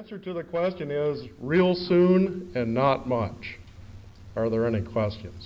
answer to the question is real soon and not much. Are there any questions?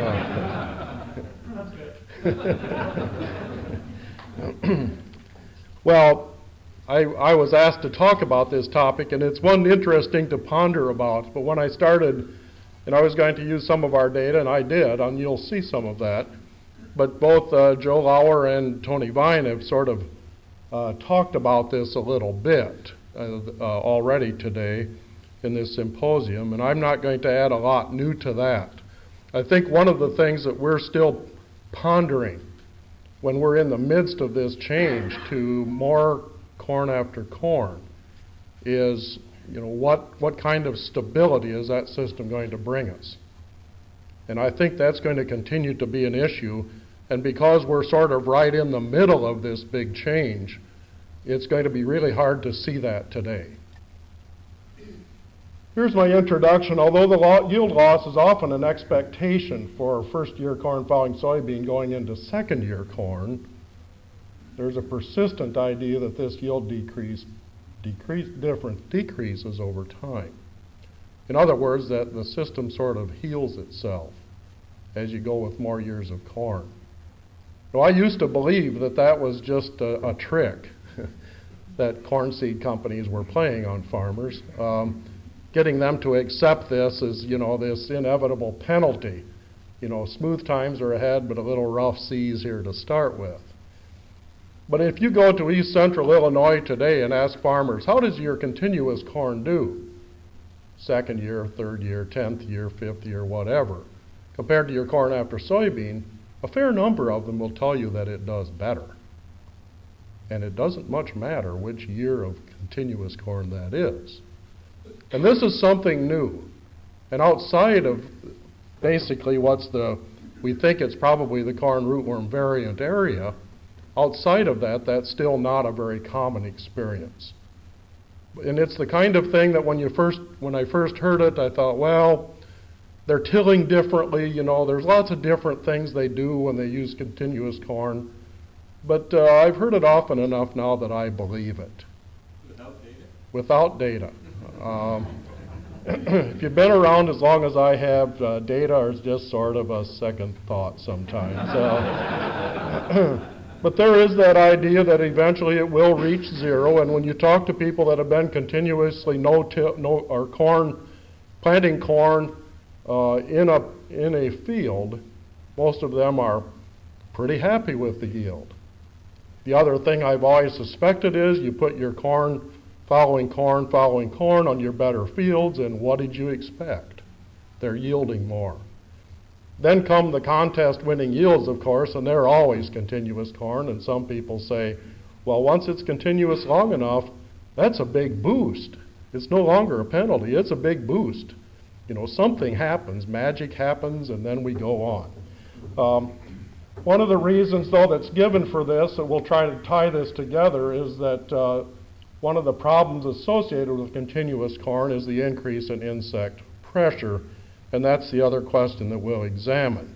Well, I was asked to talk about this topic, and it's one interesting to ponder about. But when I started, and I was going to use some of our data, and I did, and you'll see some of that. But both Joe Lauer and Tony Vine have sort of talked about this a little bit already today in this symposium, and I'm not going to add a lot new to that. I think one of the things that we're still pondering when we're in the midst of this change to more corn after corn is, what kind of stability is that system going to bring us? And I think that's going to continue to be an issue, and because we're sort of right in the middle of this big change, it's going to be really hard to see that today. Here's my introduction. Although the yield loss is often an expectation for first-year corn following soybean going into second-year corn, there's a persistent idea that this yield difference decreases over time. In other words, that the system sort of heals itself as you go with more years of corn. Now, I used to believe that that was just a trick that corn seed companies were playing on farmers, getting them to accept this as, this inevitable penalty. Smooth times are ahead, but a little rough seas here to start with. But if you go to east central Illinois today and ask farmers, how does your continuous corn do? Second year, third year, 10th year, 5th year, whatever. Compared to your corn after soybean, a fair number of them will tell you that it does better. And it doesn't much matter which year of continuous corn that is. And this is something new. And outside of basically we think it's probably the corn rootworm variant area, outside of that, that's still not a very common experience. And it's the kind of thing that when I first heard it, I thought, well, they're tilling differently, there's lots of different things they do when they use continuous corn. But I've heard it often enough now that I believe it. Without data? Without data. If you've been around as long as I have, data is just sort of a second thought sometimes. But there is that idea that eventually it will reach zero, and when you talk to people that have been continuously planting corn in a field, most of them are pretty happy with the yield. The other thing I've always suspected is you put your corn following corn on your better fields, and what did you expect? They're yielding more. Then come the contest-winning yields, of course, and they're always continuous corn, and some people say, well, once it's continuous long enough, that's a big boost. It's no longer a penalty, it's a big boost. Something happens, magic happens, and then we go on. One of the reasons, though, that's given for this, and we'll try to tie this together, is that one of the problems associated with continuous corn is the increase in insect pressure, and that's the other question that we'll examine.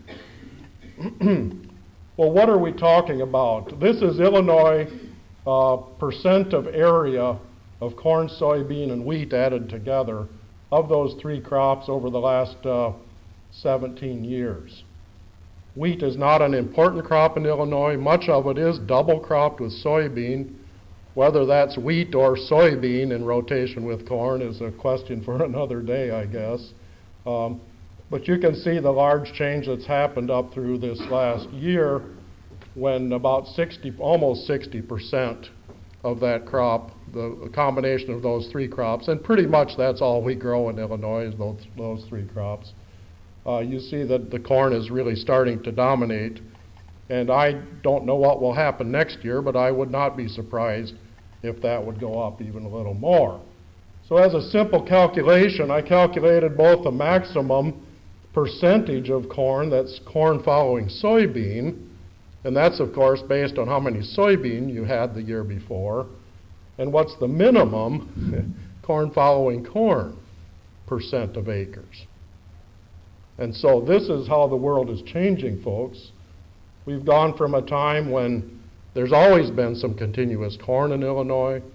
Well, what are we talking about? This is Illinois percent of area of corn, soybean, and wheat added together of those three crops over the last 17 years. Wheat is not an important crop in Illinois. Much of it is double cropped with soybean. Whether that's wheat or soybean in rotation with corn is a question for another day, I guess. But you can see the large change that's happened up through this last year when about almost 60% of that crop, the combination of those three crops, and pretty much that's all we grow in Illinois is those three crops. You see that the corn is really starting to dominate, and I don't know what will happen next year, but I would not be surprised if that would go up even a little more. So as a simple calculation, I calculated both the maximum percentage of corn, that's corn following soybean, and that's of course based on how many soybean you had the year before, and what's the minimum corn following corn percent of acres. And so this is how the world is changing, folks. We've gone from a time when there's always been some continuous corn in Illinois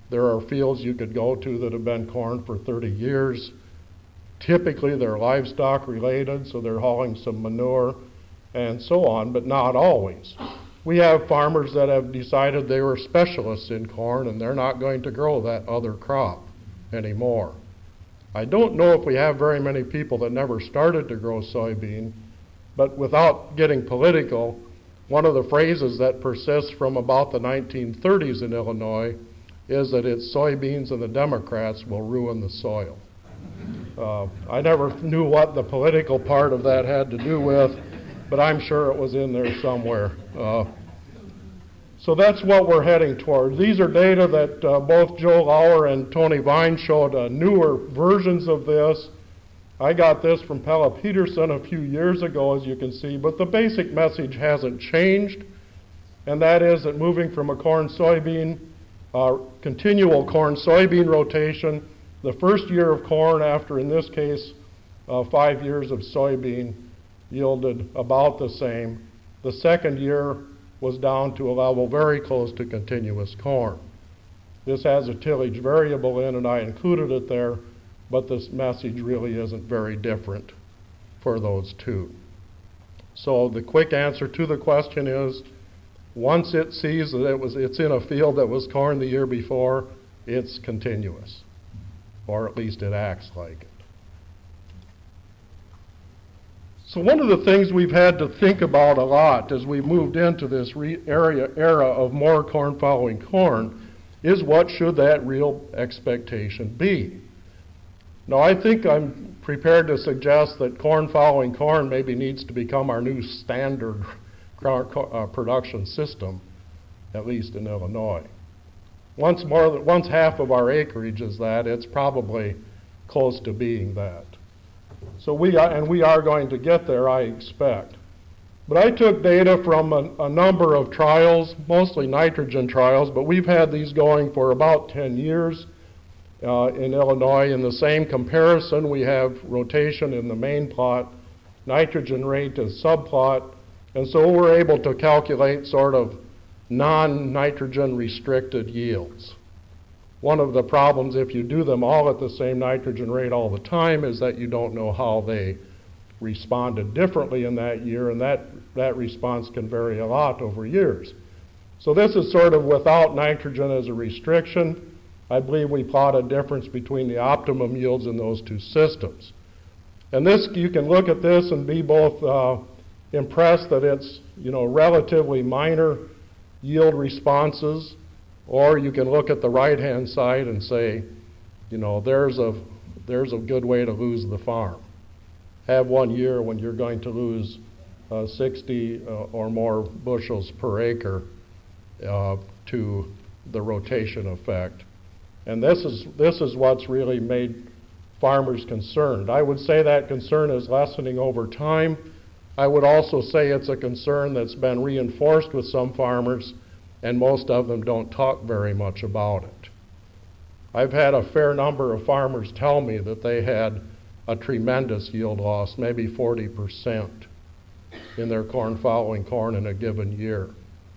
There are fields you could go to that have been corn for 30 years. Typically, they're livestock related, so they're hauling some manure and so on, but not always. We have farmers that have decided they were specialists in corn and they're not going to grow that other crop anymore. I don't know if we have very many people that never started to grow soybean, but without getting political, one of the phrases that persists from about the 1930s in Illinois is that it's soybeans and the Democrats will ruin the soil. I never knew what the political part of that had to do with, but I'm sure it was in there somewhere. So that's what we're heading toward. These are data that both Joe Lauer and Tony Vine showed newer versions of this. I got this from Pella Peterson a few years ago, as you can see, but the basic message hasn't changed, and that is that moving from a corn-soybean, continual corn-soybean rotation, the first year of corn after, in this case, 5 years of soybean yielded about the same. The second year was down to a level very close to continuous corn. This has a tillage variable in, and I included it there, but this message really isn't very different for those two. So the quick answer to the question is, once it sees that it's in a field that was corn the year before, it's continuous, or at least it acts like it. So one of the things we've had to think about a lot as we moved into this era of more corn following corn is what should that real expectation be? Now, I think I'm prepared to suggest that corn following corn maybe needs to become our new standard production system, at least in Illinois. Once half of our acreage is that, it's probably close to being that. So we are going to get there, I expect. But I took data from a number of trials, mostly nitrogen trials, but we've had these going for about 10 years in Illinois. In the same comparison, we have rotation in the main plot, nitrogen rate as subplot, and so we're able to calculate sort of non-nitrogen restricted yields. One of the problems if you do them all at the same nitrogen rate all the time is that you don't know how they responded differently in that year, and that response can vary a lot over years. So this is sort of without nitrogen as a restriction. I believe we plot a difference between the optimum yields in those two systems. And this, you can look at this and be both impressed that it's, relatively minor yield responses, or you can look at the right-hand side and say, there's a good way to lose the farm. Have 1 year when you're going to lose 60 or more bushels per acre to the rotation effect. And this is what's really made farmers concerned. I would say that concern is lessening over time. I would also say it's a concern that's been reinforced with some farmers, and most of them don't talk very much about it. I've had a fair number of farmers tell me that they had a tremendous yield loss, maybe 40% in their corn following corn in a given year.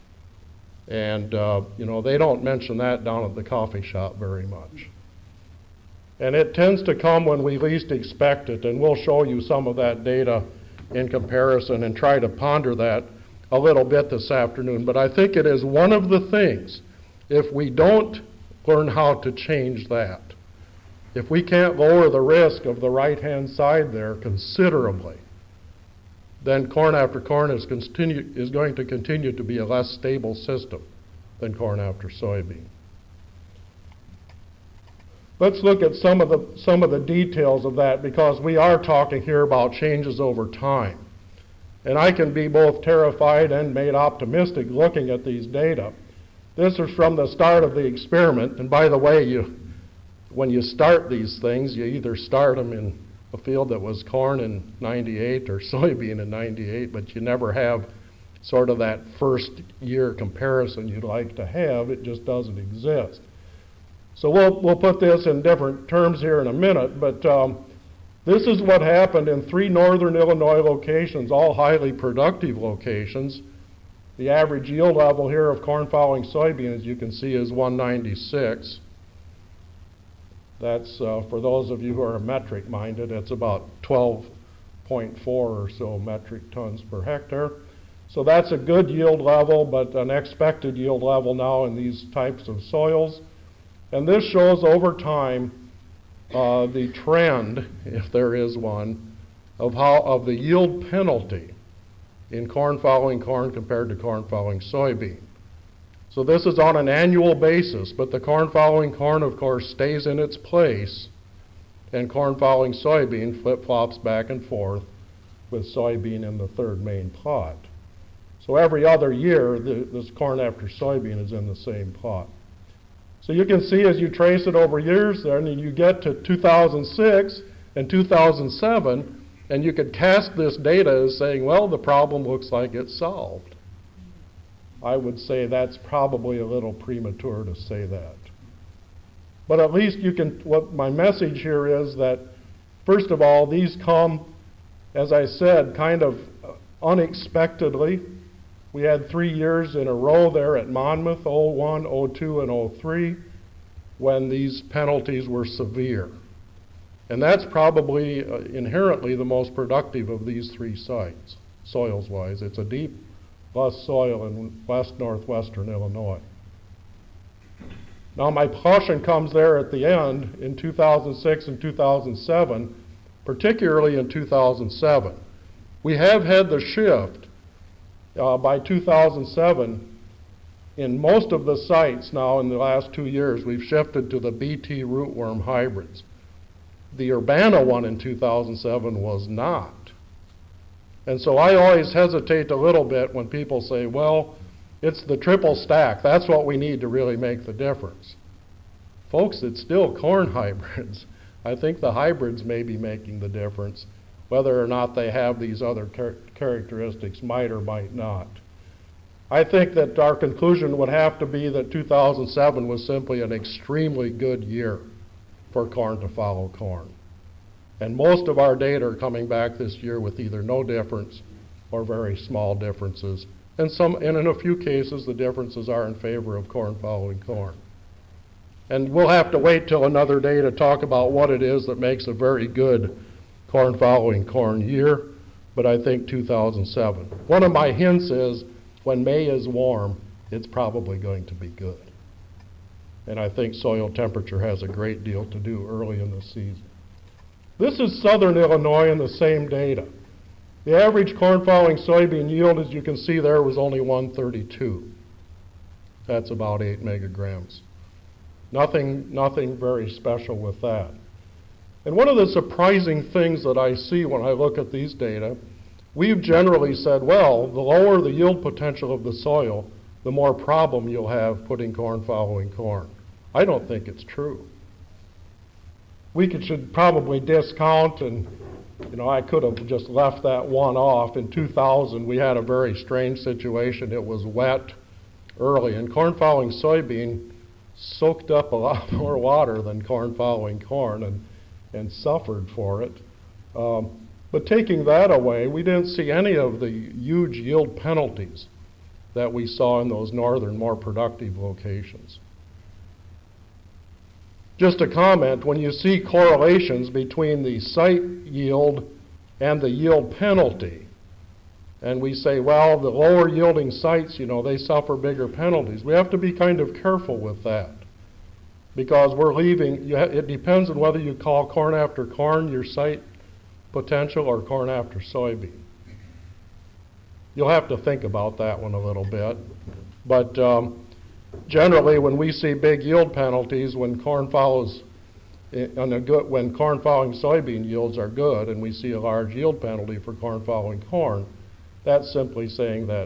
And they don't mention that down at the coffee shop very much. And it tends to come when we least expect it, and we'll show you some of that data in comparison and try to ponder that a little bit this afternoon. But I think it is one of the things, if we don't learn how to change that, if we can't lower the risk of the right-hand side there considerably, then corn after corn is going to continue to be a less stable system than corn after soybean. Let's look at some of the details of that, because we are talking here about changes over time. And I can be both terrified and made optimistic looking at these data. This is from the start of the experiment, and by the way, when you start these things, you either start them in a field that was corn in 98 or soybean in 98, but you never have sort of that first year comparison you'd like to have. It just doesn't exist. So we'll put this in different terms here in a minute, but this is what happened in 3 northern Illinois locations, all highly productive locations. The average yield level here of corn following soybean, as you can see, is 196. That's, for those of you who are metric minded, it's about 12.4 or so metric tons per hectare. So that's a good yield level, but an expected yield level now in these types of soils. And this shows over time the trend, if there is one, of the yield penalty in corn following corn compared to corn following soybean. So this is on an annual basis, but the corn following corn, of course, stays in its place, and corn following soybean flip-flops back and forth with soybean in the third main plot. So every other year, this corn after soybean is in the same plot. So you can see as you trace it over years there, and you get to 2006 and 2007, and you could cast this data as saying, well, the problem looks like it's solved. I would say that's probably a little premature to say that. But at least you can, what my message here is that, first of all, these come, as I said, kind of unexpectedly. We had 3 years in a row there at Monmouth, 01, 02, and 03, when these penalties were severe. And that's probably inherently the most productive of these 3 sites, soils-wise. It's a deep, lush soil in west northwestern Illinois. Now my caution comes there at the end in 2006 and 2007, particularly in 2007. We have had the shift by 2007 in most of the sites now in the last 2 years. We've shifted to the Bt rootworm hybrids. The Urbana one in 2007 was not. And so I always hesitate a little bit when people say, well, it's the triple stack. That's what we need to really make the difference. Folks, it's still corn hybrids. I think the hybrids may be making the difference. Whether or not they have these other characteristics might or might not. I think that our conclusion would have to be that 2007 was simply an extremely good year for corn to follow corn. And most of our data are coming back this year with either no difference or very small differences. And in a few cases, the differences are in favor of corn following corn. And we'll have to wait till another day to talk about what it is that makes a very good corn following corn year, but I think 2007. One of my hints is when May is warm, it's probably going to be good. And I think soil temperature has a great deal to do early in the season. This is southern Illinois and the same data. The average corn following soybean yield, as you can see there, was only 132. That's about 8 megagrams. Nothing very special with that. And one of the surprising things that I see when I look at these data, we've generally said, well, the lower the yield potential of the soil, the more problem you'll have putting corn following corn. I don't think it's true. We should probably discount, and I could have just left that one off. In 2000, we had a very strange situation. It was wet early, and corn following soybean soaked up a lot more water than corn following corn and suffered for it. But taking that away, we didn't see any of the huge yield penalties that we saw in those northern, more productive locations. Just a comment, when you see correlations between the site yield and the yield penalty, and we say, well, the lower yielding sites, they suffer bigger penalties, we have to be kind of careful with that. Because we're leaving, it depends on whether you call corn after corn your site potential or corn after soybean. You'll have to think about that one a little bit. But generally, when we see big yield penalties, when corn following soybean yields are good, and we see a large yield penalty for corn following corn, that's simply saying that,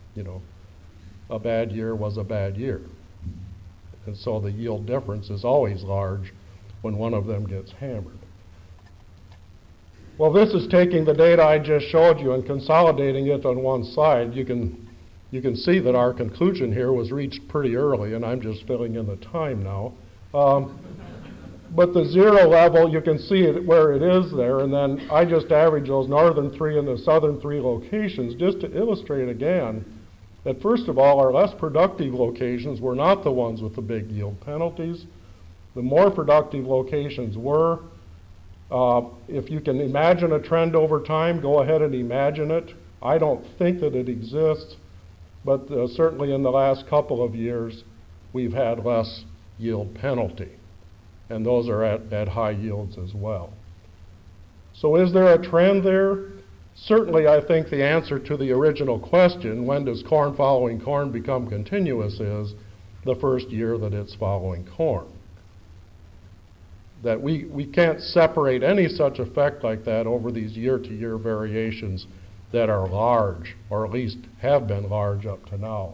a bad year was a bad year. And so the yield difference is always large when one of them gets hammered. Well, this is taking the data I just showed you and consolidating it on one slide. You can see that our conclusion here was reached pretty early, and I'm just filling in the time now. But the zero level, you can see it where it is there, and then I just average those northern 3 and the southern 3 locations just to illustrate again that, first of all, our less productive locations were not the ones with the big yield penalties. the more productive locations were. If you can imagine a trend over time, go ahead and imagine it. I don't think that it exists, but certainly in the last couple of years, we've had less yield penalty, and those are at high yields as well. So is there a trend there? Certainly, I think the answer to the original question, when does corn following corn become continuous, is the first year that it's following corn. That we can't separate any such effect like that over these year-to-year variations that are large, or at least have been large up to now.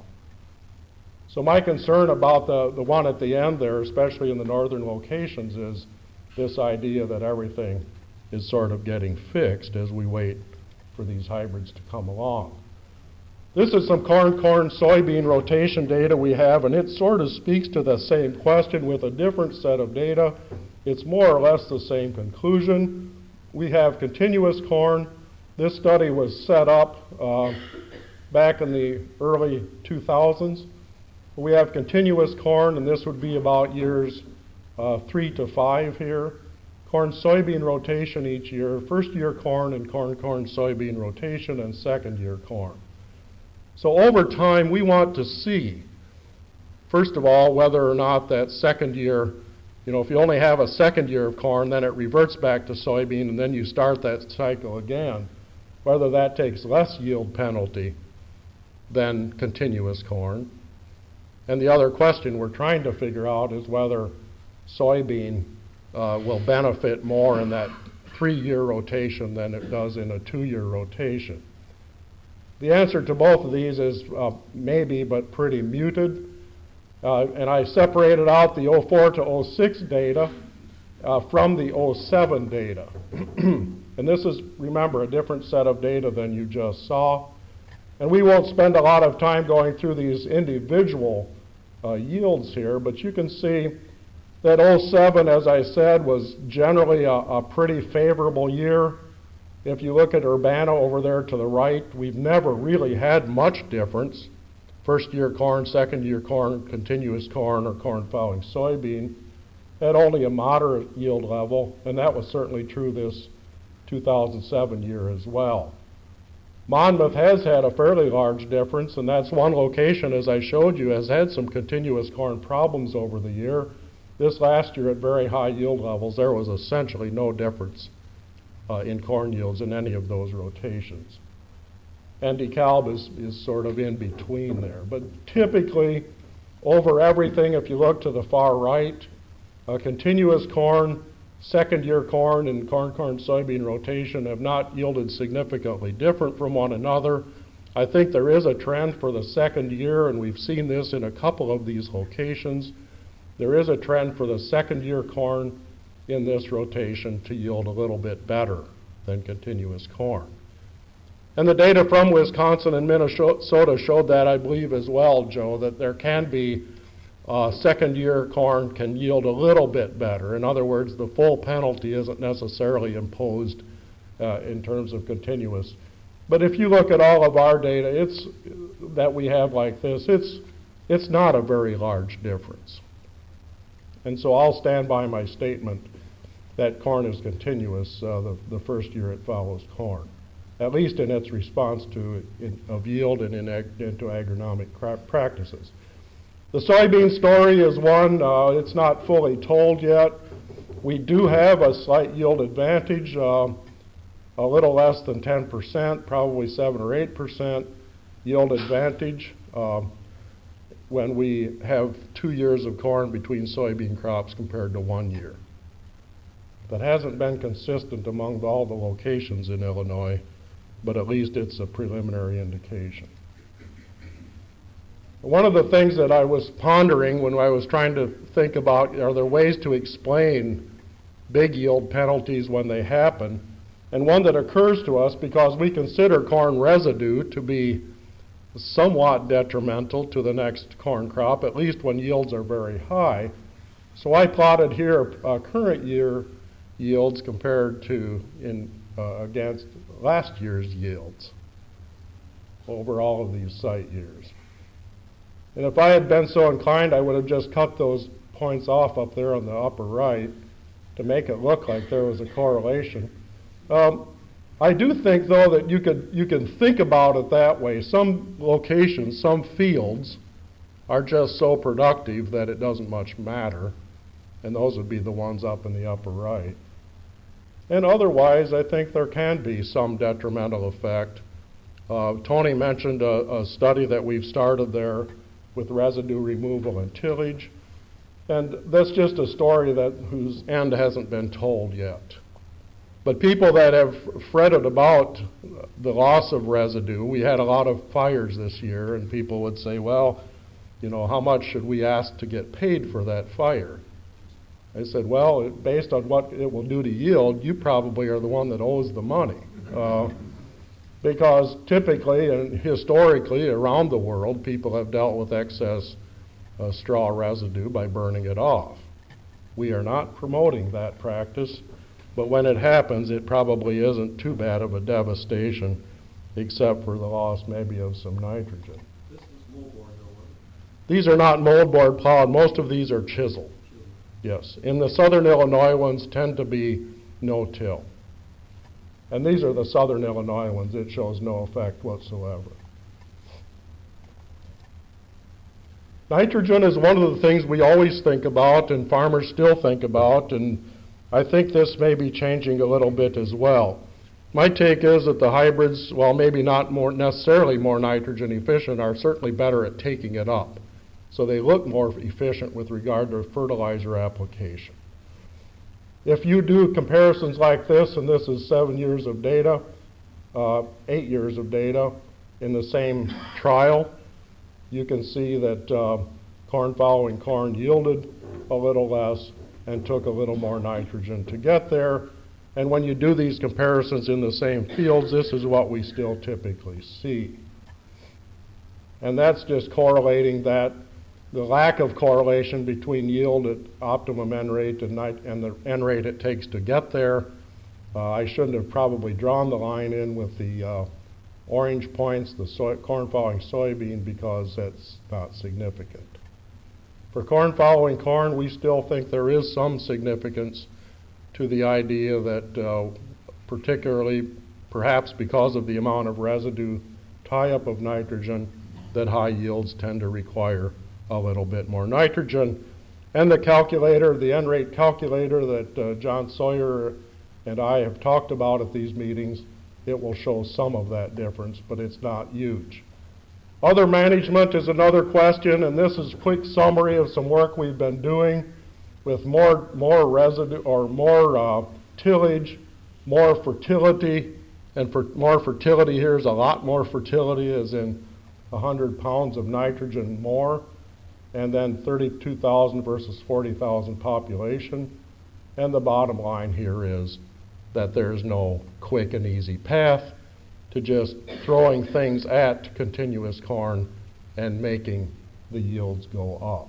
So my concern about the one at the end there, especially in the northern locations, is this idea that everything is sort of getting fixed as we wait for these hybrids to come along. This is some corn-soybean rotation data we have, and it sort of speaks to the same question with a different set of data. It's more or less the same conclusion. We have continuous corn. This study was set up back in the early 2000s. We have continuous corn, and this would be about years 3 to 5 here. Corn-soybean rotation each year, first year corn and corn-soybean rotation, and second year corn. So over time, we want to see, first of all, whether or not that second year, if you only have a second year of corn, then it reverts back to soybean, and then you start that cycle again, whether that takes less yield penalty than continuous corn. And the other question we're trying to figure out is whether soybean will benefit more in that 3-year rotation than it does in a 2-year rotation. The answer to both of these is maybe, but pretty muted. And I separated out the 04 to 06 data from the 07 data. And this is, remember, a different set of data than you just saw. And we won't spend a lot of time going through these individual yields here, but you can see that 07, as I said, was generally a pretty favorable year. If you look at Urbana over there to the right, we've never really had much difference. First year corn, second year corn, continuous corn, or corn following soybean, at only a moderate yield level, and that was certainly true this 2007 year as well. Monmouth has had a fairly large difference, and that's one location, as I showed you, has had some continuous corn problems over the year. This last year at very high yield levels, there was essentially no difference in corn yields in any of those rotations. And DeKalb is sort of in between there. But typically, over everything, if you look to the far right, continuous corn, second year corn, and corn-soybean rotation have not yielded significantly different from one another. I think there is a trend for the second year, and we've seen this in a couple of these locations. There is a trend for the second year corn in this rotation to yield a little bit better than continuous corn. And the data from Wisconsin and Minnesota showed that, I believe, as well, Joe, that there can be second year corn can yield a little bit better. In other words, the full penalty isn't necessarily imposed in terms of continuous. But if you look at all of our data that we have like this, it's not a very large difference. And so I'll stand by my statement that corn is continuous the first year it follows corn, at least in its response of yield and into agronomic practices. The soybean story is one, it's not fully told yet. We do have a slight yield advantage, a little less than 10%, probably 7 or 8% yield advantage when we have 2 years of corn between soybean crops compared to 1 year. That hasn't been consistent among all the locations in Illinois, but at least it's a preliminary indication. One of the things that I was pondering when I was trying to think about, are there ways to explain big yield penalties when they happen? And one that occurs to us, because we consider corn residue to be somewhat detrimental to the next corn crop, at least when yields are very high. So I plotted here current year yields compared to against last year's yields over all of these site years. And if I had been so inclined, I would have just cut those points off up there on the upper right to make it look like there was a correlation. I do think, though, that you can think about it that way. Some locations, some fields, are just so productive that it doesn't much matter, and those would be the ones up in the upper right. And otherwise, I think there can be some detrimental effect. Tony mentioned a study that we've started there with residue removal and tillage, and that's just a story whose end hasn't been told yet. But people that have fretted about the loss of residue, we had a lot of fires this year, and people would say, well, you know, how much should we ask to get paid for that fire? I said, well, based on what it will do to yield, you probably are the one that owes the money. Because typically and historically around the world, people have dealt with excess straw residue by burning it off. We are not promoting that practice, but when it happens, it probably isn't too bad of a devastation, except for the loss maybe of some nitrogen. This is moldboard, though. These are not moldboard plowed. Most of these are chisel. Yes. In the southern Illinois ones tend to be no-till. And these are the southern Illinois ones. It shows no effect whatsoever. Nitrogen is one of the things we always think about and farmers still think about, and I think this may be changing a little bit as well. My take is that the hybrids, while maybe not necessarily more nitrogen efficient, are certainly better at taking it up. So they look more efficient with regard to fertilizer application. If you do comparisons like this, and this is 7 years of data, 8 years of data in the same trial, you can see that corn following corn yielded a little less and took a little more nitrogen to get there. And when you do these comparisons in the same fields, this is what we still typically see. And that's just correlating that the lack of correlation between yield at optimum N rate and the N rate it takes to get there. I shouldn't have probably drawn the line in with the orange points, the corn following soybean, because that's not significant. For corn following corn, we still think there is some significance to the idea that particularly perhaps because of the amount of residue tie-up of nitrogen, that high yields tend to require a little bit more nitrogen. And the calculator, the N-rate calculator that John Sawyer and I have talked about at these meetings, it will show some of that difference, but it's not huge. Other management is another question, and this is a quick summary of some work we've been doing with more residue or more tillage, more fertility, and for more fertility, here's a lot more fertility, as in 100 pounds of nitrogen more, and then 32,000 versus 40,000 population. And the bottom line here is that there's no quick and easy path to just throwing things at continuous corn and making the yields go up.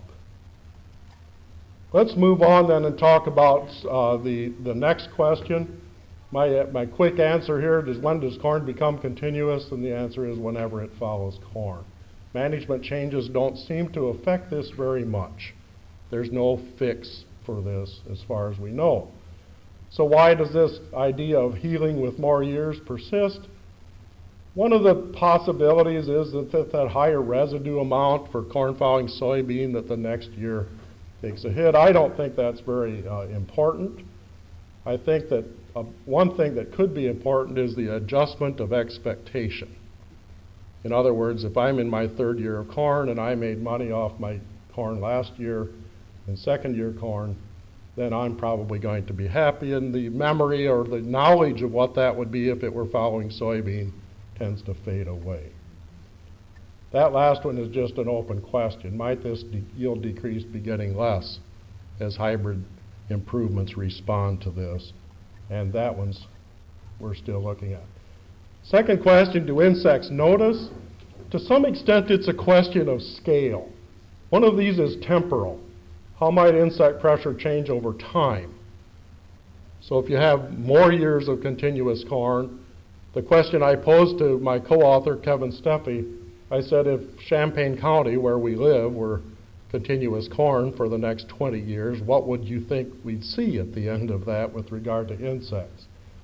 Let's move on then and talk about the next question. My quick answer here is, when does corn become continuous? And the answer is whenever it follows corn. Management changes don't seem to affect this very much. There's no fix for this as far as we know. So why does this idea of healing with more years persist? One of the possibilities is that higher residue amount for corn following soybean that the next year takes a hit. I don't think that's very important. I think that one thing that could be important is the adjustment of expectation. In other words, if I'm in my third year of corn and I made money off my corn last year and second year corn, then I'm probably going to be happy, and the memory or the knowledge of what that would be if it were following soybean tends to fade away. That last one is just an open question. Might this yield decrease be getting less as hybrid improvements respond to this? And that one's we're still looking at. Second question, do insects notice? To some extent, it's a question of scale. One of these is temporal. How might insect pressure change over time? So if you have more years of continuous corn, the question I posed to my co-author, Kevin Steffi, I said if Champaign County, where we live, were continuous corn for the next 20 years, what would you think we'd see at the end of that with regard to insects?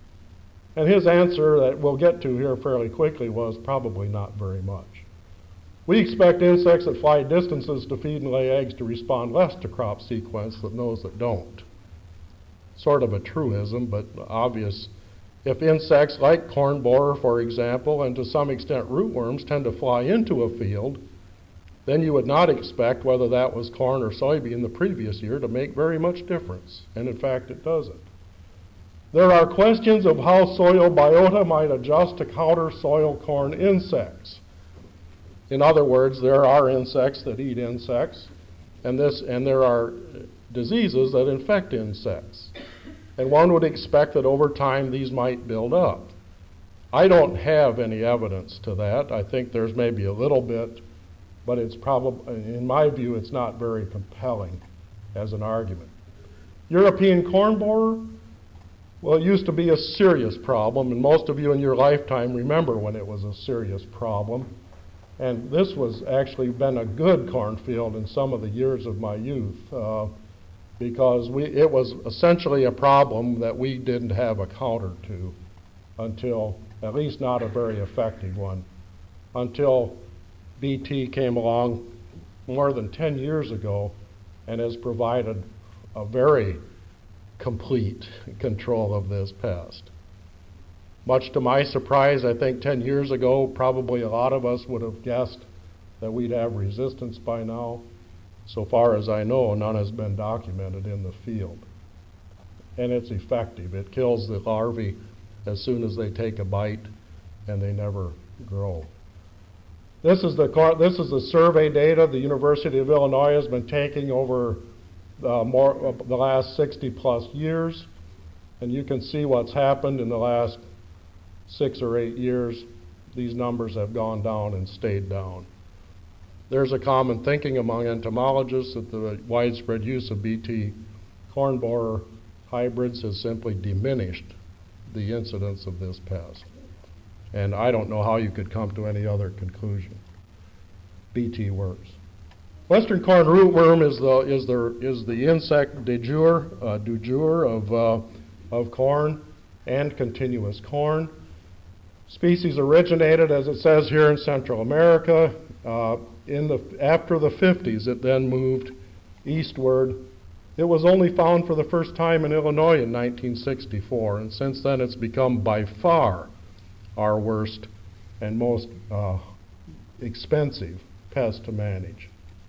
And his answer that we'll get to here fairly quickly was probably not very much. We expect insects that fly distances to feed and lay eggs to respond less to crop sequence than those that don't. Sort of a truism, but obvious. If insects like corn borer, for example, and to some extent rootworms tend to fly into a field, then you would not expect whether that was corn or soybean the previous year to make very much difference. And in fact, it doesn't. There are questions of how soil biota might adjust to counter soil corn insects. In other words, there are insects that eat insects, and there are diseases that infect insects. And one would expect that over time these might build up. I don't have any evidence to that. I think there's maybe a little bit, but it's probably, in my view, it's not very compelling as an argument. European corn borer, well, it used to be a serious problem, and most of you in your lifetime remember when it was a serious problem. And this was actually been a good cornfield in some of the years of my youth because it was essentially a problem that we didn't have a counter to until, at least not a very effective one, until BT came along more than 10 years ago and has provided a very complete control of this pest. Much to my surprise, I think 10 years ago, probably a lot of us would have guessed that we'd have resistance by now. So far as I know, none has been documented in the field. And it's effective. It kills the larvae as soon as they take a bite, and they never grow. This is the survey data the University of Illinois has been taking over the last 60 plus years. And you can see what's happened in the last 6 or 8 years. These numbers have gone down and stayed down. There's a common thinking among entomologists that the widespread use of BT corn borer hybrids has simply diminished the incidence of this pest. And I don't know how you could come to any other conclusion. BT works. Western corn rootworm is the insect du jour of corn and continuous corn. Species originated, as it says here, in Central America. After the 50s, it then moved eastward. It was only found for the first time in Illinois in 1964, and since then it's become by far our worst and most expensive pest to manage.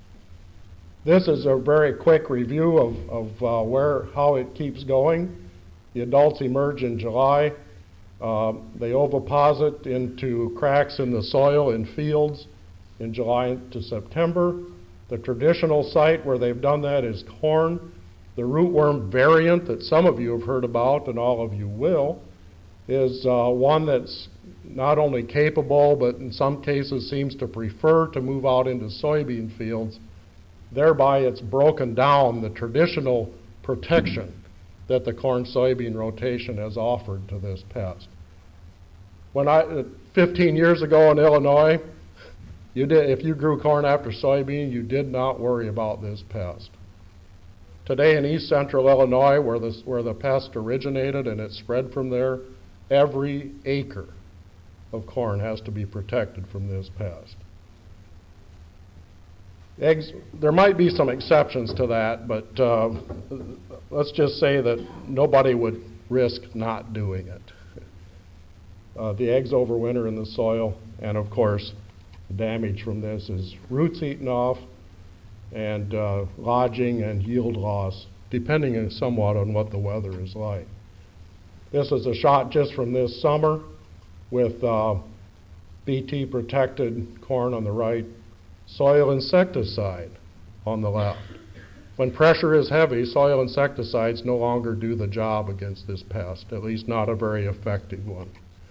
This is a very quick review of how it keeps going. The adults emerge in July. They oviposit into cracks in the soil in fields in July to September. The traditional site where they've done that is corn. The rootworm variant that some of you have heard about, and all of you will, is one that's not only capable, but in some cases seems to prefer to move out into soybean fields. Thereby it's broken down the traditional protection that the corn-soybean rotation has offered to this pest. 15 years ago in Illinois, if you grew corn after soybean, you did not worry about this pest. Today in east central Illinois, where the pest originated and it spread from there, every acre of corn has to be protected from this pest. Eggs, there might be some exceptions to that, but let's just say that nobody would risk not doing it. The eggs overwinter in the soil, and of course, the damage from this is roots eaten off, and lodging and yield loss, depending somewhat on what the weather is like. This is a shot just from this summer with BT protected corn on the right, soil insecticide on the left. When pressure is heavy, soil insecticides no longer do the job against this pest, at least not a very effective one.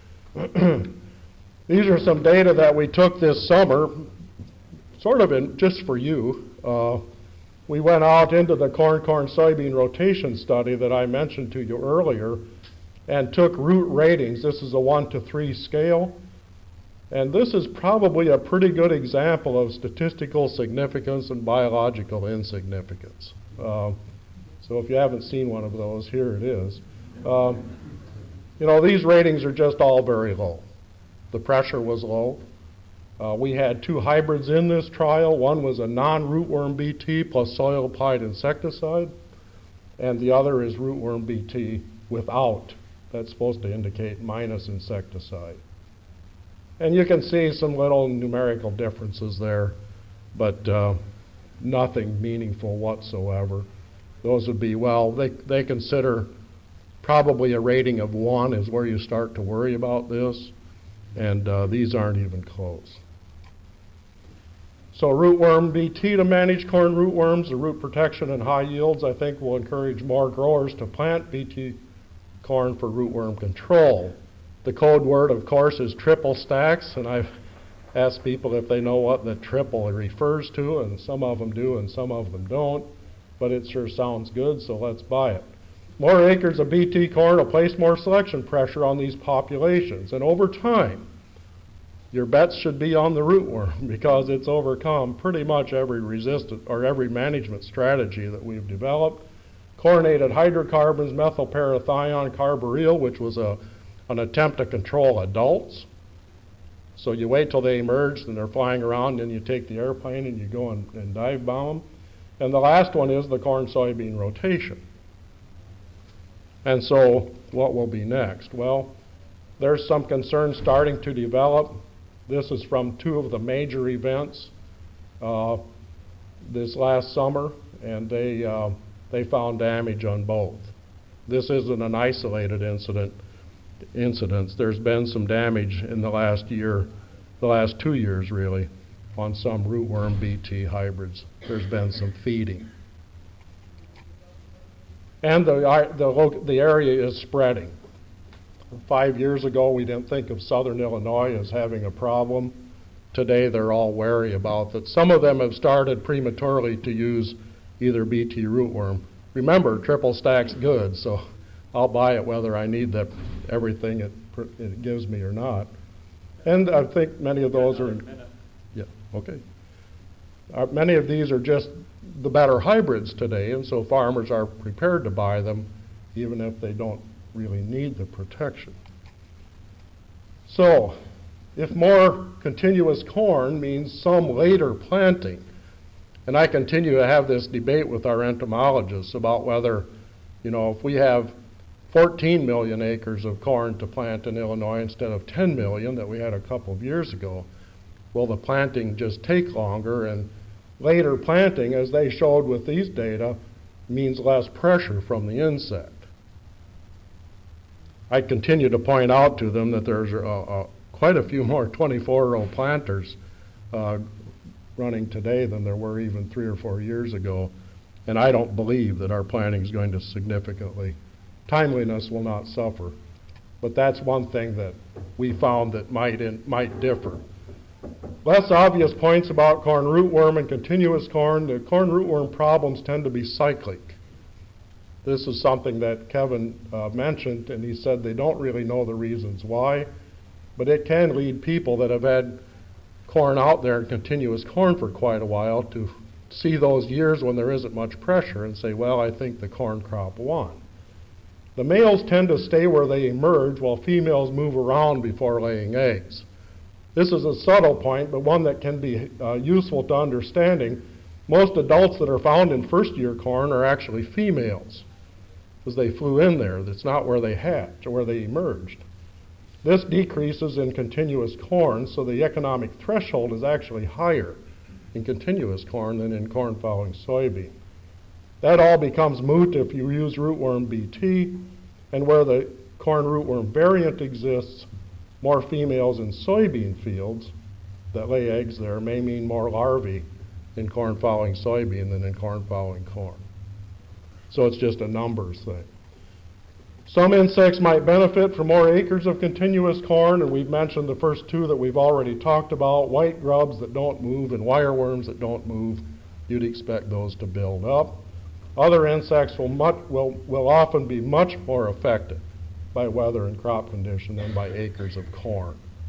These are some data that we took this summer, sort of just for you. We went out into the corn-soybean rotation study that I mentioned to you earlier and took root ratings. This is a 1 to 3 scale. And this is probably a pretty good example of statistical significance and biological insignificance. So if you haven't seen one of those, here it is. You know, these ratings are just all very low. The pressure was low. We had 2 hybrids in this trial. One was a non-rootworm BT plus soil applied insecticide, and the other is rootworm BT without. That's supposed to indicate minus insecticide. And you can see some little numerical differences there, but nothing meaningful whatsoever. Those would be, well, they consider probably a rating of 1 is where you start to worry about this, and these aren't even close. So rootworm BT to manage corn rootworms, the root protection and high yields, I think will encourage more growers to plant BT corn for rootworm control. The code word, of course, is triple stacks, and I've asked people if they know what the triple refers to, and some of them do and some of them don't, but it sure sounds good, so let's buy it. More acres of BT corn will place more selection pressure on these populations, and over time, your bets should be on the rootworm because it's overcome pretty much every resistant or every management strategy that we've developed. Chlorinated hydrocarbons, methylparathion, carbaryl, which was an attempt to control adults. So you wait till they emerge and they're flying around, and you take the airplane and you go and dive bomb them. And the last one is the corn-soybean rotation. And so what will be next? Well, there's some concern starting to develop. This is from 2 of the major events this last summer, and they found damage on both. This isn't an isolated incident. There's been some damage in the last year, the last 2 years really, on some rootworm BT hybrids. There's been some feeding. And the area is spreading. 5 years ago, we didn't think of southern Illinois as having a problem. Today, they're all wary about that. Some of them have started prematurely to use either BT rootworm. Remember, triple stack's good, so I'll buy it whether I need everything it gives me or not. And I think many of those are, yeah, okay. Many of these are just the better hybrids today, and so farmers are prepared to buy them even if they don't really need the protection. So, if more continuous corn means some later planting, and I continue to have this debate with our entomologists about whether, you know, if we have 14 million acres of corn to plant in Illinois instead of 10 million that we had a couple of years ago, will the planting just take longer? And later planting, as they showed with these data, means less pressure from the insect. I continue to point out to them that there's quite a few more 24-row planters running today than there were even 3 or 4 years ago, and I don't believe that our planting is going to significantly, timeliness will not suffer. But that's one thing that we found that might differ. Less obvious points about corn rootworm and continuous corn. The corn rootworm problems tend to be cyclic. This is something that Kevin mentioned, and he said they don't really know the reasons why, but it can lead people that have had corn out there and continuous corn for quite a while to see those years when there isn't much pressure and say, well, I think the corn crop won. The males tend to stay where they emerge while females move around before laying eggs. This is a subtle point, but one that can be useful to understanding. Most adults that are found in first-year corn are actually females, because they flew in there. That's not where they hatched or where they emerged. This decreases in continuous corn, so the economic threshold is actually higher in continuous corn than in corn following soybean. That all becomes moot if you use rootworm BT, and where the corn rootworm variant exists, more females in soybean fields that lay eggs there may mean more larvae in corn following soybean than in corn following corn. So it's just a numbers thing. Some insects might benefit from more acres of continuous corn, and we've mentioned the first 2 that we've already talked about, white grubs that don't move and wireworms that don't move. You'd expect those to build up. Other insects will often be much more affected by weather and crop condition than by acres of corn.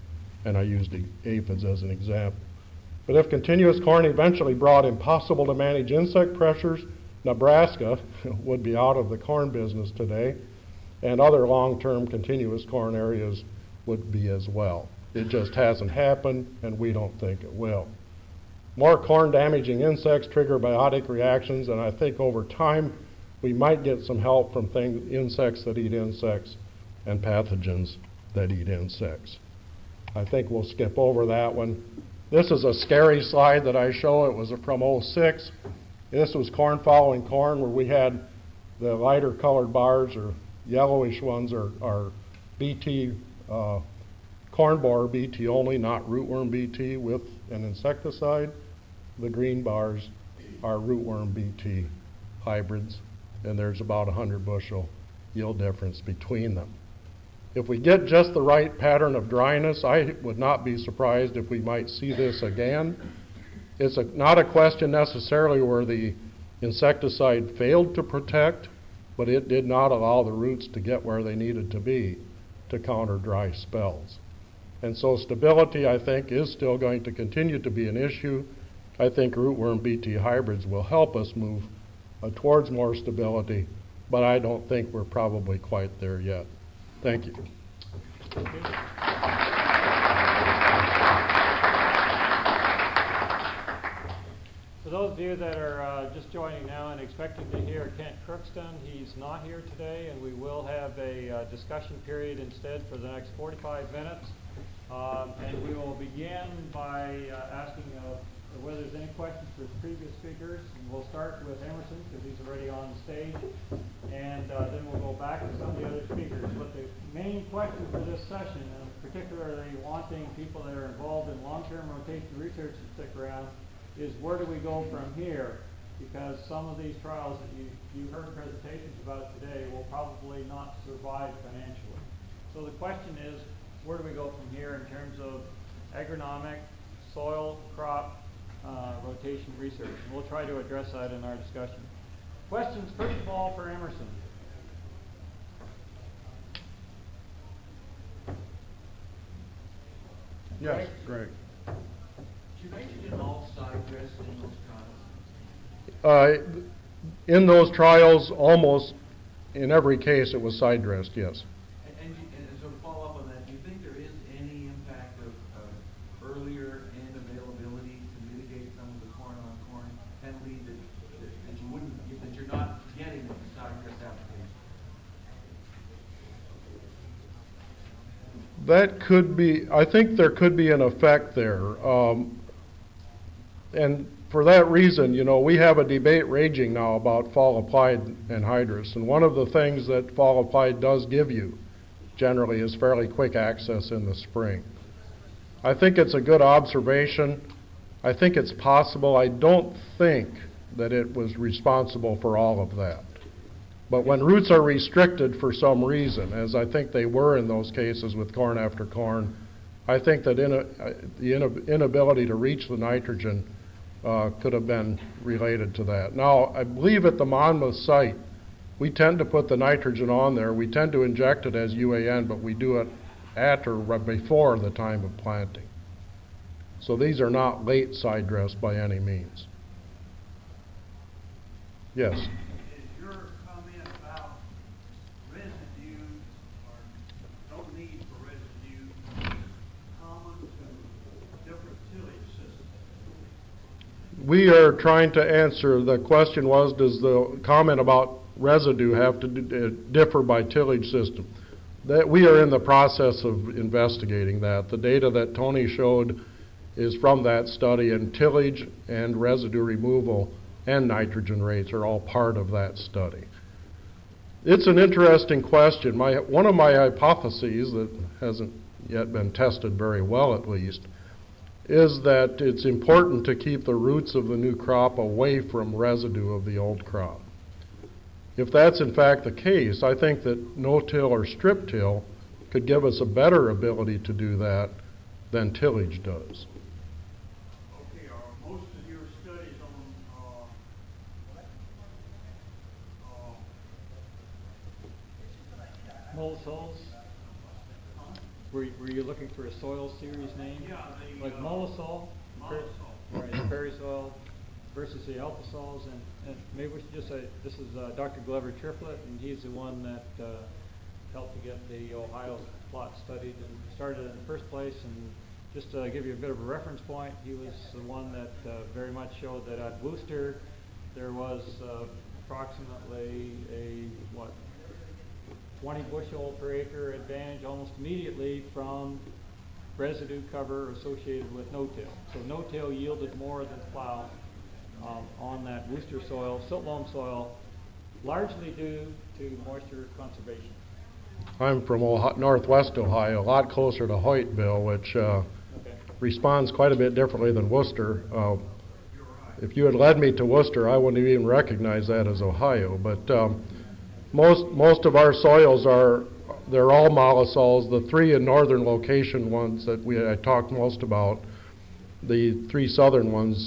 and I used the aphids as an example. But if continuous corn eventually brought impossible to manage insect pressures, Nebraska would be out of the corn business today, and other long-term continuous corn areas would be as well. It just hasn't happened, and we don't think it will. More corn-damaging insects trigger biotic reactions, and I think over time we might get some help from insects that eat insects and pathogens that eat insects. I think we'll skip over that one. This is a scary slide that I show. It was from '06. This was corn following corn, where we had the lighter colored bars, or yellowish ones, are BT, corn borer BT only, not rootworm BT with an insecticide. The green bars are rootworm BT hybrids, and there's about 100 bushel yield difference between them. If we get just the right pattern of dryness, I would not be surprised if we might see this again. It's not a question necessarily where the insecticide failed to protect, but it did not allow the roots to get where they needed to be to counter dry spells. And so stability, I think, is still going to continue to be an issue. I think rootworm BT hybrids will help us move towards more stability, but I don't think we're probably quite there yet. Thank you. For those of you that are just joining now and expecting to hear Kent Crookston, he's not here today, and we will have a discussion period instead for the next 45 minutes. And we will begin by asking whether there's any questions for the previous speakers. And we'll start with Emerson, because he's already on the stage, and then we'll go back to some of the other speakers. But the main question for this session, and particularly wanting people that are involved in long-term rotation research to stick around, is where do we go from here? Because some of these trials that you heard presentations about today will probably not survive financially. So the question is, where do we go from here in terms of agronomic, soil, crop, rotation research? And we'll try to address that in our discussion. Questions, first of all, for Emerson. Yes, Greg. Did you mention all side dressed in those trials? In those trials, almost in every case, it was side dressed, yes. And so to follow up on that, do you think there is any impact of earlier and availability to mitigate some of the corn-on-corn penalty that you wouldn't, that you're not getting with the side dress application? That could be, I think there could be an effect there. And for that reason, you know, we have a debate raging now about fall applied anhydrous. And one of the things that fall applied does give you generally is fairly quick access in the spring. I think it's a good observation. I think it's possible. I don't think that it was responsible for all of that. But when roots are restricted for some reason, as I think they were in those cases with corn after corn, I think that the inability to reach the nitrogen could have been related to that. Now, I believe at the Monmouth site, we tend to put the nitrogen on there. We tend to inject it as UAN, but we do it at or before the time of planting. So these are not late side dress by any means. Yes? Is your comment about residue or no need for residue common to different tillage systems? We are trying to answer, the question was, does the comment about residue have to differ by tillage system? That we are in the process of investigating that. The data that Tony showed is from that study, and tillage and residue removal and nitrogen rates are all part of that study. It's an interesting question. One of my hypotheses that hasn't yet been tested very well, at least, is that it's important to keep the roots of the new crop away from residue of the old crop. If that's in fact the case, I think that no-till or strip-till could give us a better ability to do that than tillage does. Okay, are most of your studies on Molsols. were you looking for a soil series name? Yeah, the, Like mollisol? mollisol. Right, prairie soil versus the alpha soils, and maybe we should just say, this is Dr. Glover Triplett, and he's the one that helped to get the Ohio plot studied and started in the first place. And just to give you a bit of a reference point, he was the one that very much showed that at Worcester there was approximately a 20 bushel per acre advantage almost immediately from residue cover associated with no-till. So no-till yielded more than plow on that Worcester soil, silt loam soil, largely due to moisture conservation. I'm from northwest Ohio, a lot closer to Hoytville, which responds quite a bit differently than Worcester. If you had led me to Worcester, I wouldn't even recognize that as Ohio. But most of our soils they're all mollisols. The three in northern location ones that I talked most about, the three southern ones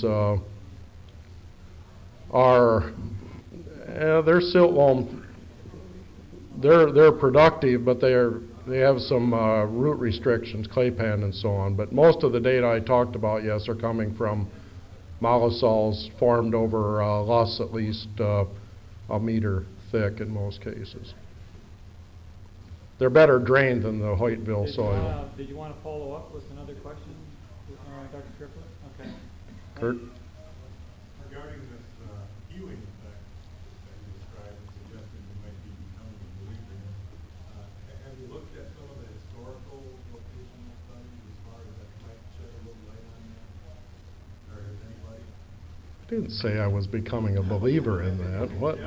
they're silt loam. They're productive, but they have some root restrictions, claypan and so on. But most of the data I talked about, yes, are coming from mollisols formed over loess at least a meter thick in most cases. They're better drained than the Hoytville soil. Did you want to follow up with another question, Dr. Triplett? Okay. Kurt? Regarding this healing effect that you described and suggested you might be becoming a believer in, have you looked at some of the historical locational studies as far as that might shed a little light on that? Or has anybody? I didn't say I was becoming a believer in that. What?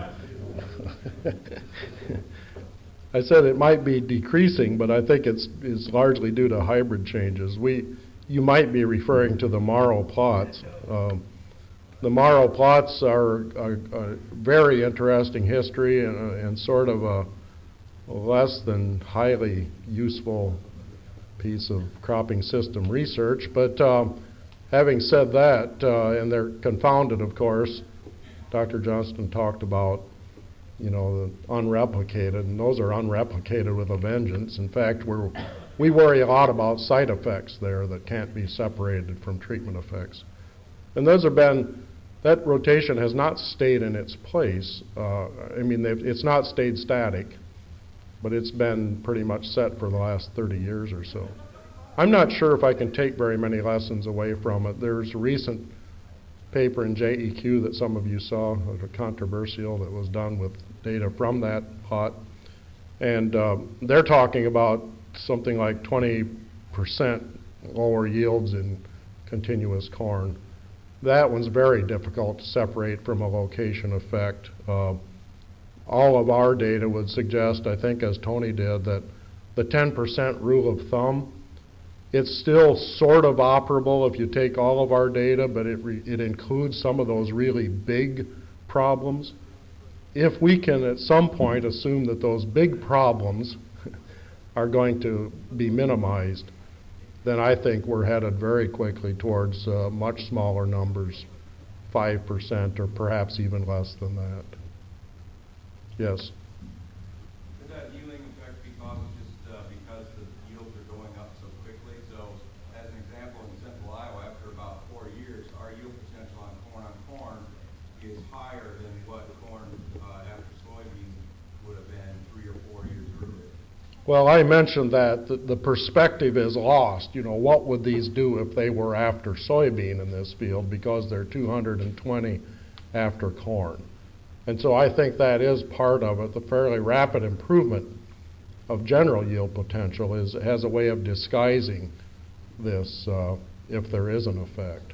I said it might be decreasing, but I think it's largely due to hybrid changes. You might be referring to the Morrow plots. The Morrow plots are a very interesting history and sort of a less than highly useful piece of cropping system research. But having said that, and they're confounded, of course, Dr. Johnston talked about the unreplicated, and those are unreplicated with a vengeance. In fact, we worry a lot about side effects there that can't be separated from treatment effects. And that rotation has not stayed in its place. It's not stayed static, but it's been pretty much set for the last 30 years or so. I'm not sure if I can take very many lessons away from it. There's a recent paper in JEQ that some of you saw, controversial, that was done with data from that plot. And they're talking about something like 20% lower yields in continuous corn. That one's very difficult to separate from a location effect. All of our data would suggest, I think as Tony did, that the 10% rule of thumb, it's still sort of operable if you take all of our data, but it includes some of those really big problems. If we can at some point assume that those big problems are going to be minimized, then I think we're headed very quickly towards much smaller numbers, 5% or perhaps even less than that. Yes? Could that healing effect be caused just because the yields are going up so quickly? So, as an example, in central Iowa, after about 4 years, our yield potential on corn is higher than what corn after soybean would have been 3 or 4 years earlier. Well, I mentioned that the perspective is lost. What would these do if they were after soybean in this field, because they're 220 after corn. And so I think that is part of it. The fairly rapid improvement of general yield potential has a way of disguising this if there is an effect.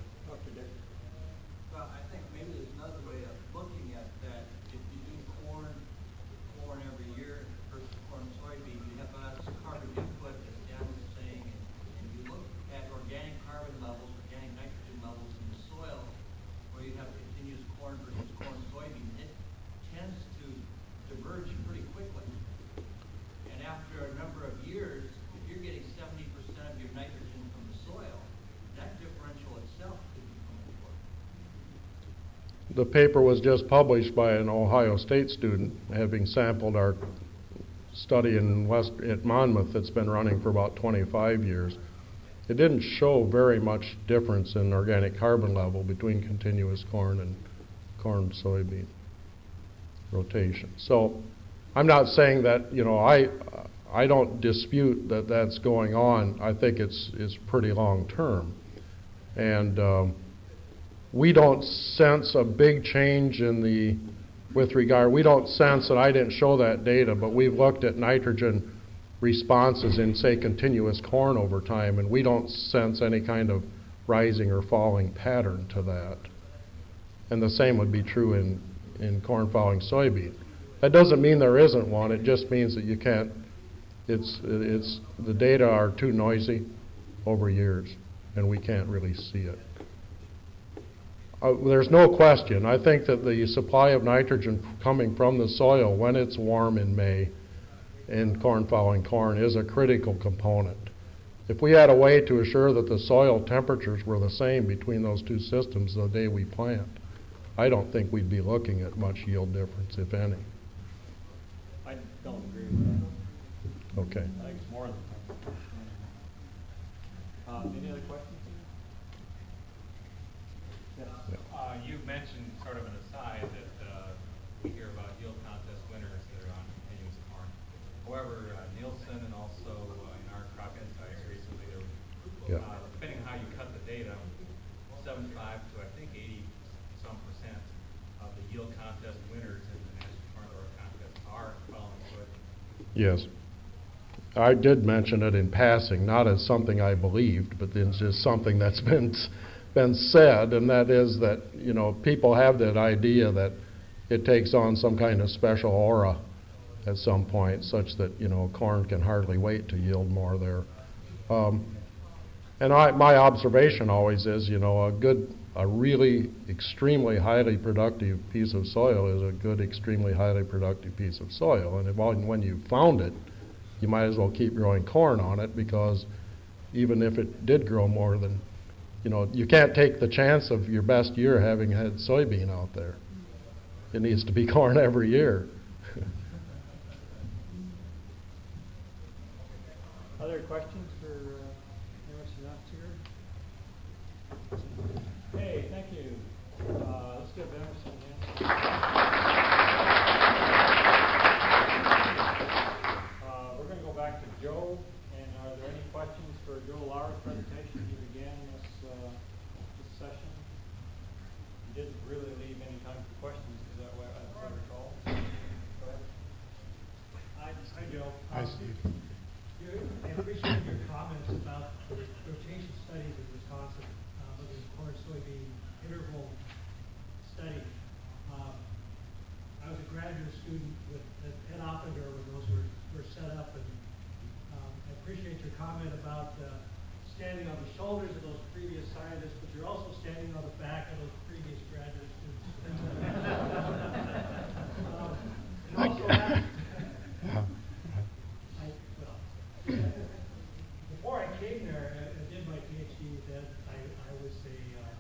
Well, I think maybe there's another way of looking at that. If you do corn every year versus corn and soybean, you have less carbon input, as Dan was saying, and you look at organic carbon levels, organic nitrogen levels in the soil, where you have continuous corn versus corn soybean, it tends to diverge pretty quickly. And after a number of years, if you're getting 70% of your nitrogen from the soil, that differential itself could become important. The paper was just published by an Ohio State student, having sampled our study at Monmouth that's been running for about 25 years. It didn't show very much difference in organic carbon level between continuous corn and corn soybean rotation. So I'm not saying that, you know, I don't dispute that that's going on. I think it's pretty long term. And we don't sense a big change in the, we don't sense, and I didn't show that data, but we've looked at nitrogen responses in, say, continuous corn over time, and we don't sense any kind of rising or falling pattern to that. And the same would be true in corn following soybean. That doesn't mean there isn't one. It just means that you can't, the data are too noisy over years, and we can't really see it. There's no question. I think that the supply of nitrogen coming from the soil when it's warm in May in corn following corn is a critical component. If we had a way to assure that the soil temperatures were the same between those two systems the day we plant, I don't think we'd be looking at much yield difference, if any. I don't agree with that. Okay. I think it's more than any other questions? Yes. You've mentioned sort of an aside that we hear about yield contest winners that are on continuous corn. However, Nielsen and also in our crop insights recently, there were, depending on how you cut the data, 75 to I think 80% of the yield contest winners in the National Corn Grower Contest are following soybean. Yes. I did mention it in passing, not as something I believed, but it's just something that's been said, and that is that, you know, people have that idea that it takes on some kind of special aura at some point, such that, you know, corn can hardly wait to yield more there. And my observation always is, you know, a really extremely highly productive piece of soil is a good, extremely highly productive piece of soil. And when you found it, you might as well keep growing corn on it, because even if it did grow more than, you know, you can't take the chance of your best year having had soybean out there. It needs to be corn every year. Other questions for Emerson here? Hey, thank you. Let's give Emerson a hand. We're going to go back to Joe. And are there any questions for Joe Lauer's presentation? He began this session. He didn't really leave any time for questions. Is that what I recall? Go ahead. Hi, Joe. Hi, Steve. I appreciate your comments about the rotation studies in Wisconsin, with the corn soybean interval study. I was a graduate student at Oppinger when those were set up, and I appreciate your comment about standing on the shoulders of those previous scientists, but you're also standing on the back of those previous graduate students. Before I came there and did my PhD, then I was a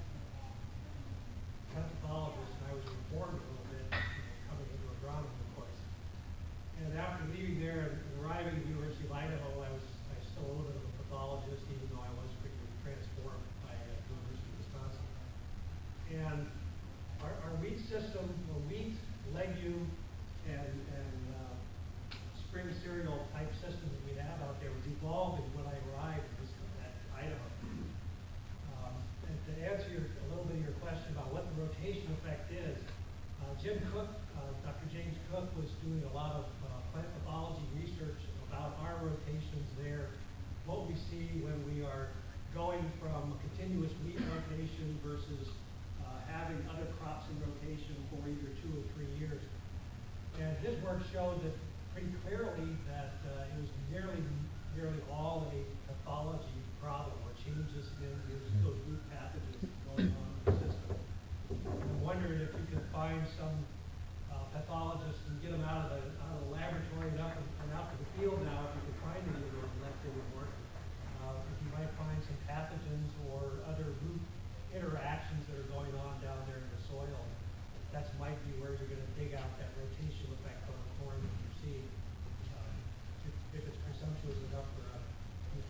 pathologist, and I was informed a little bit, coming into agronomy, of course. And after leaving there and arriving at the University of Idaho, I was still a little bit of a pathologist, even though I was pretty transformed by the University of Wisconsin. And our wheat system, the wheat, legume, and spring cereal type system that we have out there was evolving when I arrived at Idaho. And to answer a little bit of your question about what the rotation effect is, Jim Cook, Dr. James Cook, was doing a lot of plant pathology research about our rotations there, what we see when we are going from a continuous wheat rotation versus having other crops in rotation for either 2 or 3 years. And his work showed that pretty clearly that it was nearly all a pathology problem, or changes in those root pathogens going on in the system. I'm wondering if you could find some pathologists and get them out of the laboratory and out to the field now, if you could find any of those, and that didn't work. If you might find some pathogens or other root interactions that are going on down there in the soil, that might be where you're going to dig out that rotation effect on the corn that you see.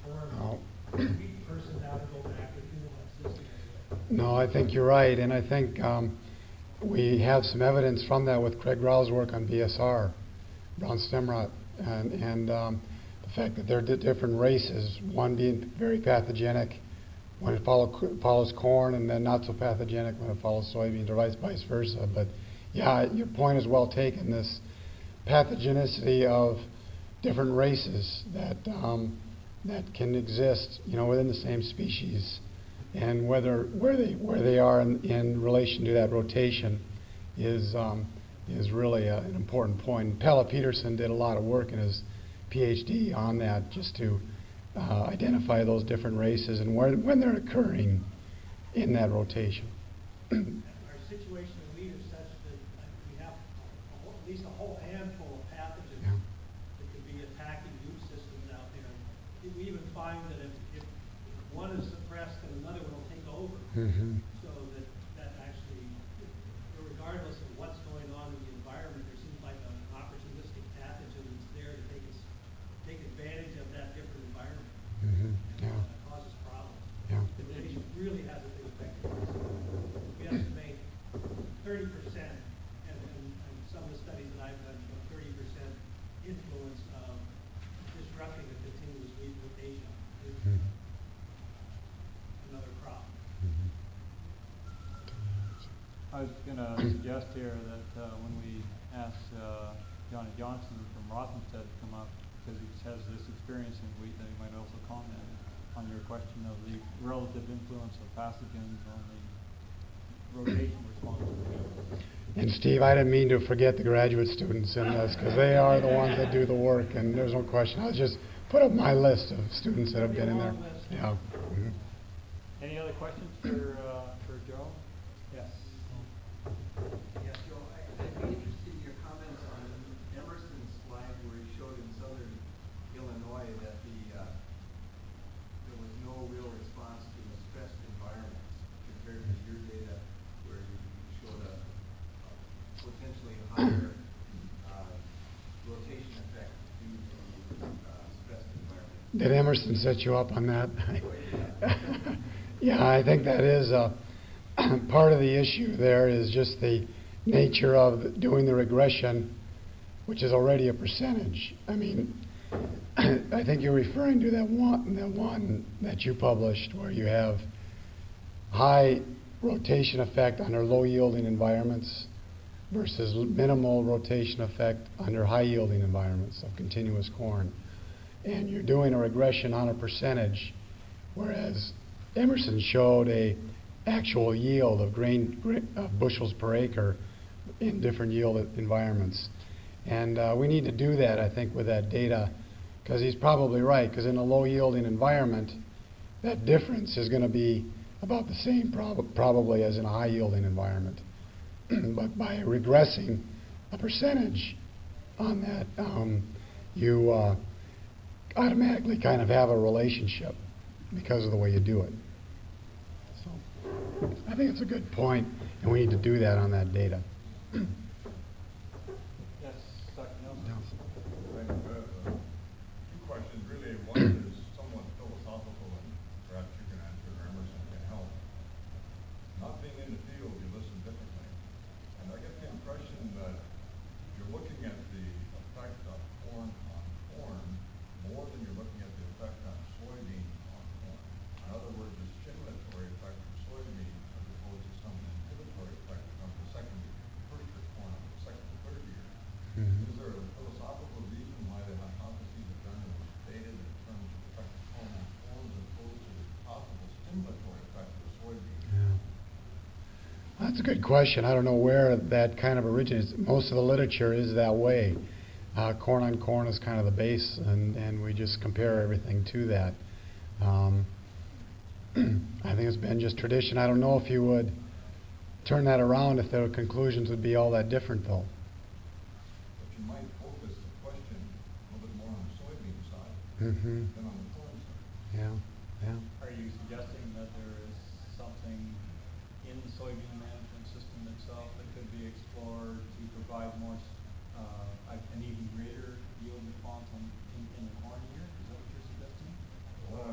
corn, wheat person now to go back into that system anyway. No, I think you're right, and I think we have some evidence from that with Craig Rao's work on BSR, brown stem rot, and the fact that there are different races, one being very pathogenic when it follows corn, and then not so pathogenic when it follows soybeans, or vice versa. But yeah, your point is well taken. This pathogenicity of different races that can exist, within the same species, and where they are in relation to that rotation is really an important point. Pelle Peterson did a lot of work in his PhD on that, just to identify those different races and when they're occurring in that rotation. Our situation in wheat is such that we have at least a whole handful of pathogens that could be attacking root systems out there. We even find that if one is suppressed, then another one will take over. Mm-hmm. So that actually, regardless of what's going on in the environment, there seems like an opportunistic pathogen that's there to take advantage of that different environment. Mm-hmm. And Yeah. causes problems. Yeah. The disease really hasn't been effective. We estimate 30%, and some of the studies that I've done show 30% influence of disrupting a continuous wheat rotation with Mm-hmm. another crop. Mm-hmm. I was going to suggest here that when we ask Johnny Johnson from Rothenstedt to come up, because he has this experience in wheat, that he might also comment on your question of the relative influence of pathogens on the rotation response of the wheat. And Steve, I didn't mean to forget the graduate students in this, because they are the ones that do the work, and there's no question. I was just put up my list of students that have been in there. Yeah. Mm-hmm. Any other questions for Joe? Yes. Yes, Joe, I'd be interested in your comments on Emerson's slide where he showed in southern Illinois that there was no real response to the stressed environments compared to your data where you showed a potentially higher rotation effect due to stressed environment. Did Emerson set you up on that? Yeah, I think that is part of the issue there, is just the nature of doing the regression, which is already a percentage. I mean, I think you're referring to that one that you published where you have high rotation effect under low yielding environments versus minimal rotation effect under high yielding environments of continuous corn. And you're doing a regression on a percentage, whereas Emerson showed a actual yield of bushels per acre in different yield environments. And we need to do that, I think, with that data, because he's probably right, because in a low yielding environment, that difference is going to be about the same probably as in a high yielding environment. But by regressing a percentage on that, you automatically kind of have a relationship because of the way you do it. So I think it's a good point, and we need to do that on that data. Yes, Dr. Nelson. Thank you. Two questions, really. One is somewhat philosophical, and perhaps you can answer, or Emerson can help. Not being in the field, you listen differently. And I get the impression that you're looking at the effect of corn on corn more than you're looking at the effect on soybean on corn. In other words, the stimulatory effect of soybean as opposed to some inhibitory effect from the second to first year corn on the second to third year. Mm-hmm. Is there a philosophical reason why the hypotheses are done and stated in terms of effect of corn on corn as opposed to the possible stimulatory effect of soybean? Yeah. That's a good question. I don't know where that kind of originates. Most of the literature is that way. Corn on corn is kind of the base, and we just compare everything to that. I think it's been just tradition. I don't know if you would turn that around if the conclusions would be all that different, though. But you might focus the question a little bit more on the soybean side Mm-hmm. than on the corn side. Yeah, yeah. Are you suggesting that there is something in the soybean management system itself that could be explored to provide more, an even greater yield response in the corn year? Is that what you're suggesting? Well,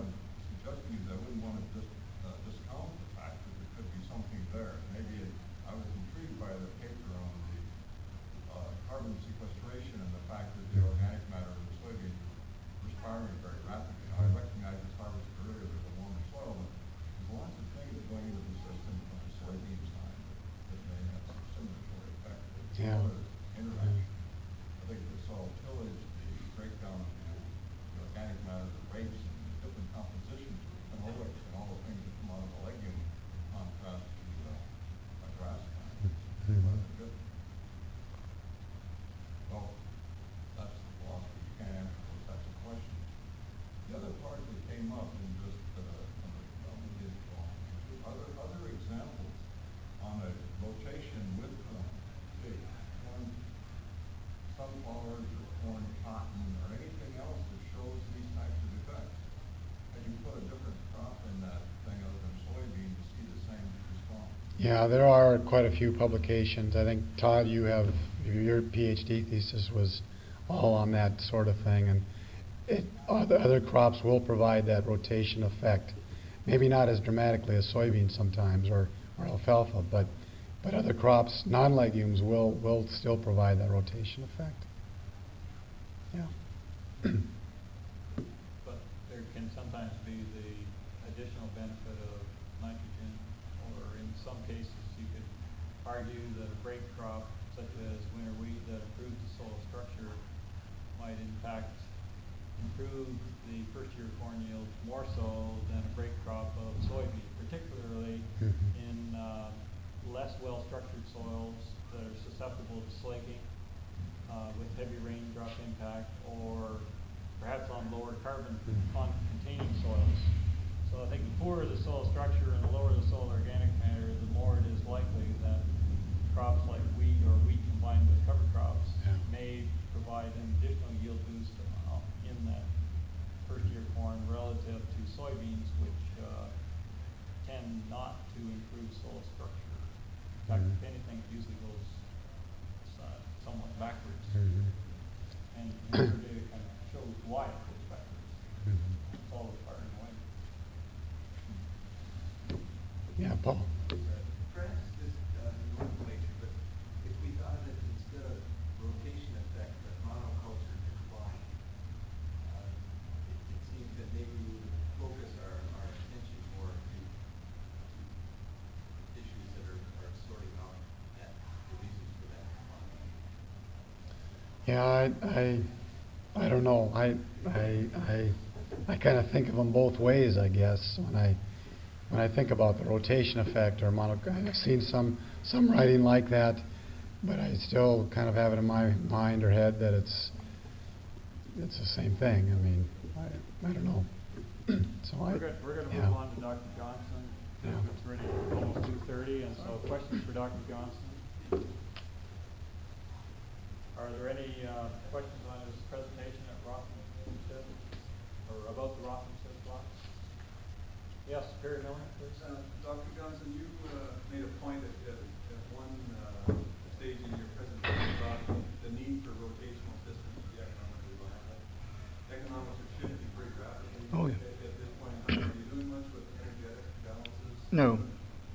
composition, phenolics and all the things that come out of the legume contrast to a grass plant. Good. Well, that's the philosophy. You can't answer those types of questions. The other part that came up in just other examples on a rotation with corn, say corn, sunflowers, or corn cotton, or anything else that shows these types of effects. And you put a different crop in that thing other than soybean to see the same response. Yeah, there are quite a few publications. I think, Todd, you have, your PhD thesis was all on that sort of thing, and other crops will provide that rotation effect. Maybe not as dramatically as soybeans sometimes, or alfalfa, but other crops, non-legumes, will still provide that rotation effect. Yeah. But there can sometimes be the additional benefit of nitrogen, or in some cases you could argue that a break crop, such as winter wheat, that improves the soil structure, might in fact improve the first-year corn yield more so than a break crop of soybean, particularly in less well-structured soils that are susceptible to slaking with heavy raindrop impact, or perhaps on lower carbon containing soils. So I think the poorer the soil structure and the lower the soil organic matter, the more it is likely that crops like wheat or wheat combined with cover crops may provide an additional yield boost in that first-year corn relative to soybeans, which tend not to improve soil structure. In fact, if anything, it usually goes somewhat backwards. And your data kind of shows why it goes backwards. It's all part and way. Yeah, Paul. Perhaps this nomenclature, but if we thought that instead of rotation effect, that monoculture decline, it seems that maybe we would focus our attention more to issues that are sorting out the reasons for that decline. Yeah, I don't know. I kind of think of them both ways, I guess. When I think about the rotation effect or I've seen some writing like that, but I still kind of have it in my mind or head that it's the same thing. I mean, I don't know. So we're going to move on to Dr. Johnson. It's already almost 2:30, and so questions for Dr. Johnson. Are there any questions on his presentation at Rothamsted, or about the Rothamsted plots? Yes, Perry Miller, please. Dr. Johnson, you made a point at one stage in your presentation about the need for rotational systems to be economically viable. Economics are shifting pretty rapidly at this point in time. Are you doing much with energetic balances? No.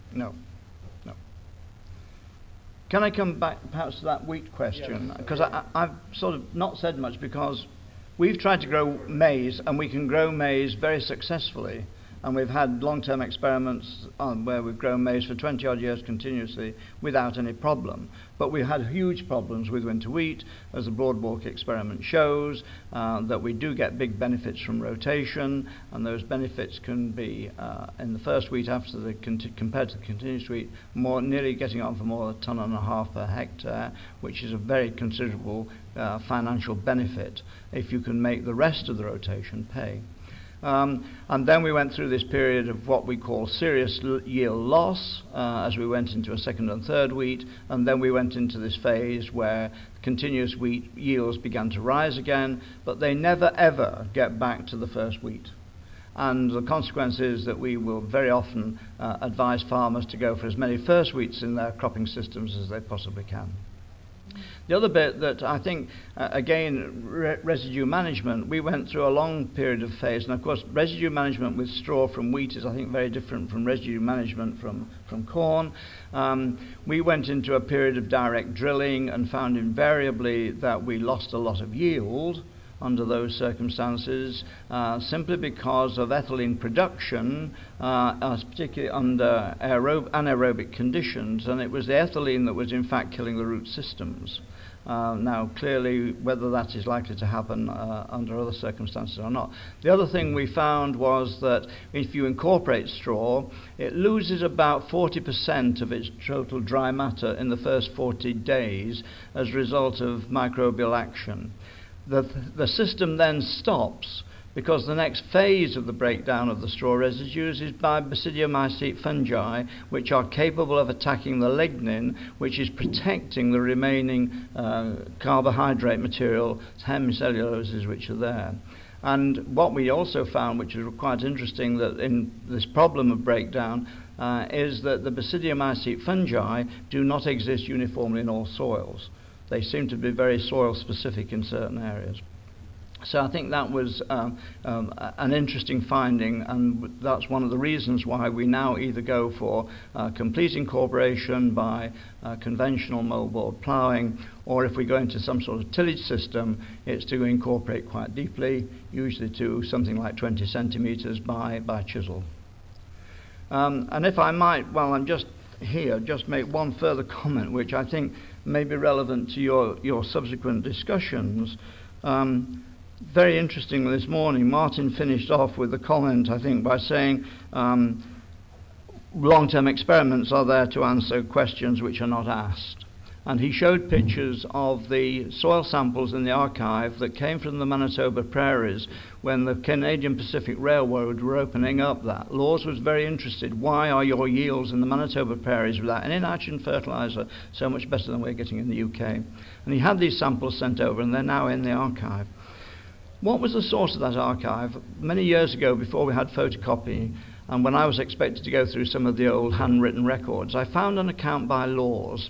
Can I come back perhaps to that wheat question? Because I've sort of not said much, because we've tried to grow maize, and we can grow maize very successfully. And we've had long-term experiments where we've grown maize for 20-odd years continuously without any problem. But we had huge problems with winter wheat, as the Broadwalk experiment shows, that we do get big benefits from rotation, and those benefits can be, in the first wheat after the compared to the continuous wheat, nearly getting on for more than 1.5 tons per hectare, which is a very considerable financial benefit if you can make the rest of the rotation pay. And then we went through this period of what we call serious yield loss as we went into a second and third wheat, and then we went into this phase where continuous wheat yields began to rise again, but they never ever get back to the first wheat. And the consequence is that we will very often advise farmers to go for as many first wheats in their cropping systems as they possibly can. The other bit that I think, again, residue management, we went through a long period of phase, and of course residue management with straw from wheat is, I think, very different from residue management from corn. We went into a period of direct drilling and found invariably that we lost a lot of yield under those circumstances, simply because of ethylene production, particularly under anaerobic conditions, and it was the ethylene that was in fact killing the root systems. Now, clearly, whether that is likely to happen under other circumstances or not. The other thing we found was that if you incorporate straw, it loses about 40% of its total dry matter in the first 40 days as a result of microbial action. The system then stops because the next phase of the breakdown of the straw residues is by basidiomycete fungi, which are capable of attacking the lignin, which is protecting the remaining carbohydrate material, hemicelluloses, which are there. And what we also found, which is quite interesting, that in this problem of breakdown, is that the basidiomycete fungi do not exist uniformly in all soils. They seem to be very soil specific in certain areas. So I think that was an interesting finding, and that's one of the reasons why we now either go for complete incorporation by conventional moldboard ploughing, or if we go into some sort of tillage system, it's to incorporate quite deeply, usually to something like 20 centimetres by chisel. And if I might, while I'm just here, just make one further comment which I think may be relevant to your subsequent discussions. Very interestingly this morning, Martin finished off with a comment, I think, by saying long-term experiments are there to answer questions which are not asked. And he showed pictures of the soil samples in the archive that came from the Manitoba prairies when the Canadian Pacific Railroad were opening up that. Laws was very interested, why are your yields in the Manitoba prairies without any nitrogen fertilizer so much better than we're getting in the UK? And he had these samples sent over, and they're now in the archive. What was the source of that archive? Many years ago, before we had photocopying, and when I was expected to go through some of the old handwritten records, I found an account by Laws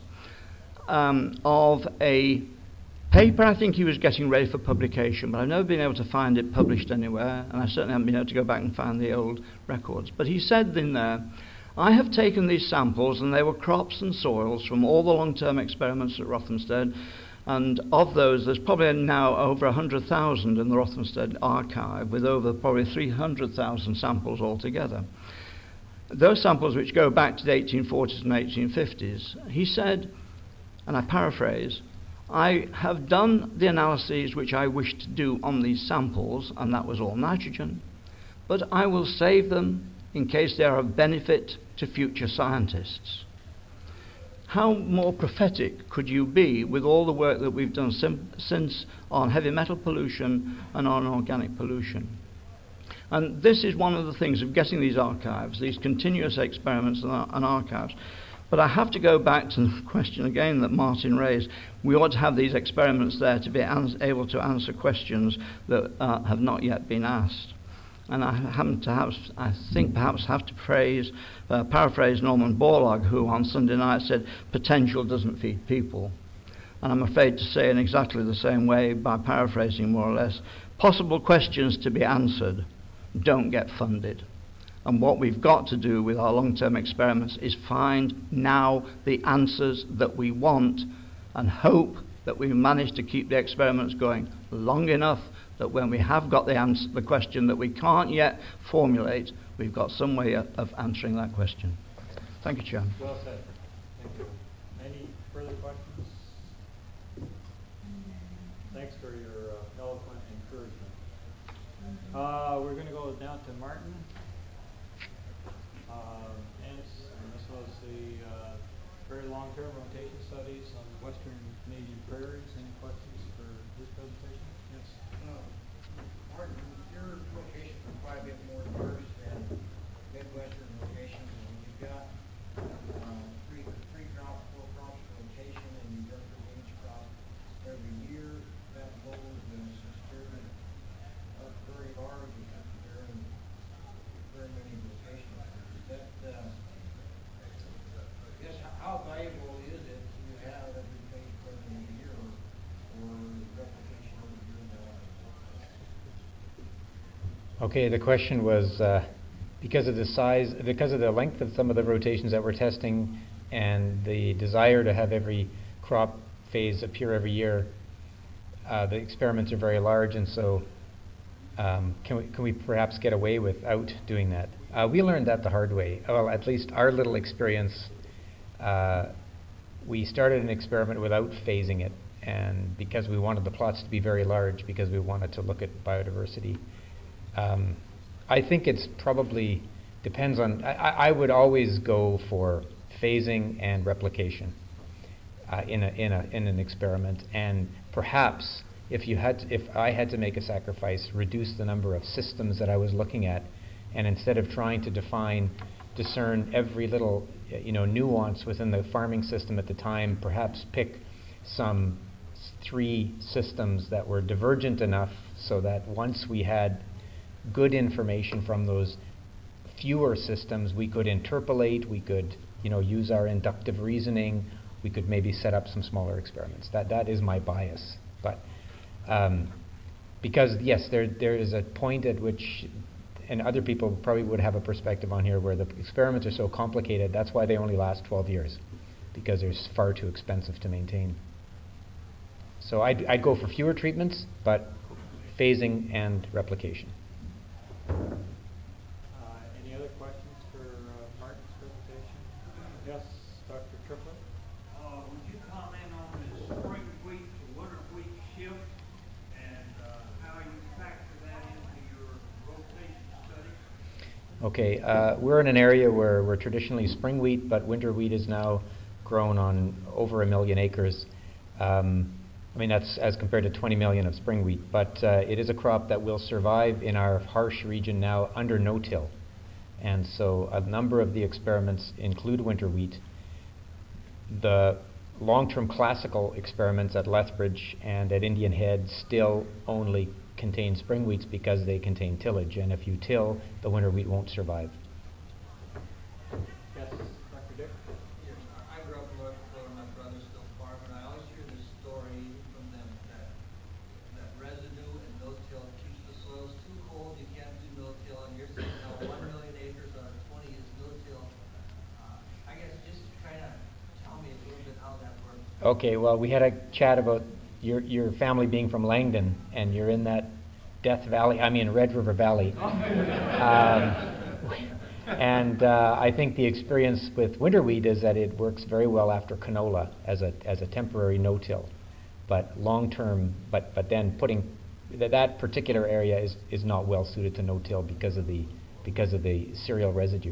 of a paper I think he was getting ready for publication, but I've never been able to find it published anywhere, and I certainly haven't been able to go back and find the old records. But he said in there, I have taken these samples, and they were crops and soils from all the long-term experiments at Rothamsted, and of those, there's probably now over 100,000 in the Rothamsted archive, with over probably 300,000 samples altogether. Those samples which go back to the 1840s and 1850s, he said, and I paraphrase, I have done the analyses which I wish to do on these samples, and that was all nitrogen, but I will save them in case they are of benefit to future scientists. How more prophetic could you be with all the work that we've done since on heavy metal pollution and on organic pollution? And this is one of the things of getting these archives, these continuous experiments and archives. But I have to go back to the question again that Martin raised. We ought to have these experiments there to be able to answer questions that have not yet been asked. And I think perhaps have to paraphrase Norman Borlaug, who on Sunday night said, potential doesn't feed people. And I'm afraid to say in exactly the same way, by paraphrasing more or less, possible questions to be answered don't get funded. And what we've got to do with our long-term experiments is find now the answers that we want and hope that we manage to keep the experiments going long enough that when we have got the answer, the question that we can't yet formulate, we've got some way of answering that question. Thank you, Chairman. Well said. Thank you. Any further questions? Thanks for your eloquent encouragement. We're going to go down to Martin. And this was the very long-term rotation studies on western Canadian prairies. Any questions for this presentation? Yes. Martin, your locations are quite a bit more diverse than Midwestern locations. And when you've got three crop, four crops rotation, and you go through each crop every year, that goal is disturbing up very large because there are very many locations. That I guess how valuable is it to have every phase present in a year or replication of a year in the Okay, the question was because of the size, because of the length of some of the rotations that we're testing and the desire to have every crop phase appear every year, the experiments are very large, and so can we perhaps get away without doing that? We learned that the hard way. Well, at least our little experience, we started an experiment without phasing it, and because we wanted the plots to be very large, because we wanted to look at biodiversity. I think it's probably depends on. I would always go for phasing and replication in an experiment, and perhaps if I had to make a sacrifice, reduce the number of systems that I was looking at, and instead of trying to discern every little nuance within the farming system at the time, perhaps pick some 3 systems that were divergent enough so that once we had good information from those fewer systems, we could interpolate, we could use our inductive reasoning, we could maybe set up some smaller experiments. That is my bias. But because yes, there is a point at which, and other people probably would have a perspective on here, where the experiments are so complicated, that's why they only last 12 years, because they're far too expensive to maintain. So I'd go for fewer treatments, but phasing and replication. Any other questions for Martin's presentation? Yes, Dr. Triplett? Would you comment on the spring wheat to winter wheat shift and how you factor that into your rotation study? Okay, we're in an area where we're traditionally spring wheat, but winter wheat is now grown on over 1 million acres. I mean, that's as compared to 20 million of spring wheat, but it is a crop that will survive in our harsh region now under no-till. And so a number of the experiments include winter wheat. The long-term classical experiments at Lethbridge and at Indian Head still only contain spring wheats because they contain tillage, and if you till, the winter wheat won't survive. Yes, Dr. Dick? Yes, I grew up in North Dakota, my brother still farm, and I always hear this story from them that residue and no-till keeps the soils too cold, you can't do no-till, and you're saying now 1 million acres out of 20 is no-till. I guess just kind of tell me a little bit how that works. Okay, well, we had a chat about your family being from Langdon, and you're in that Red River Valley. And I think the experience with winter wheat is that it works very well after canola as a temporary no-till, but long-term. But then putting that particular area is not well suited to no-till because of the cereal residue.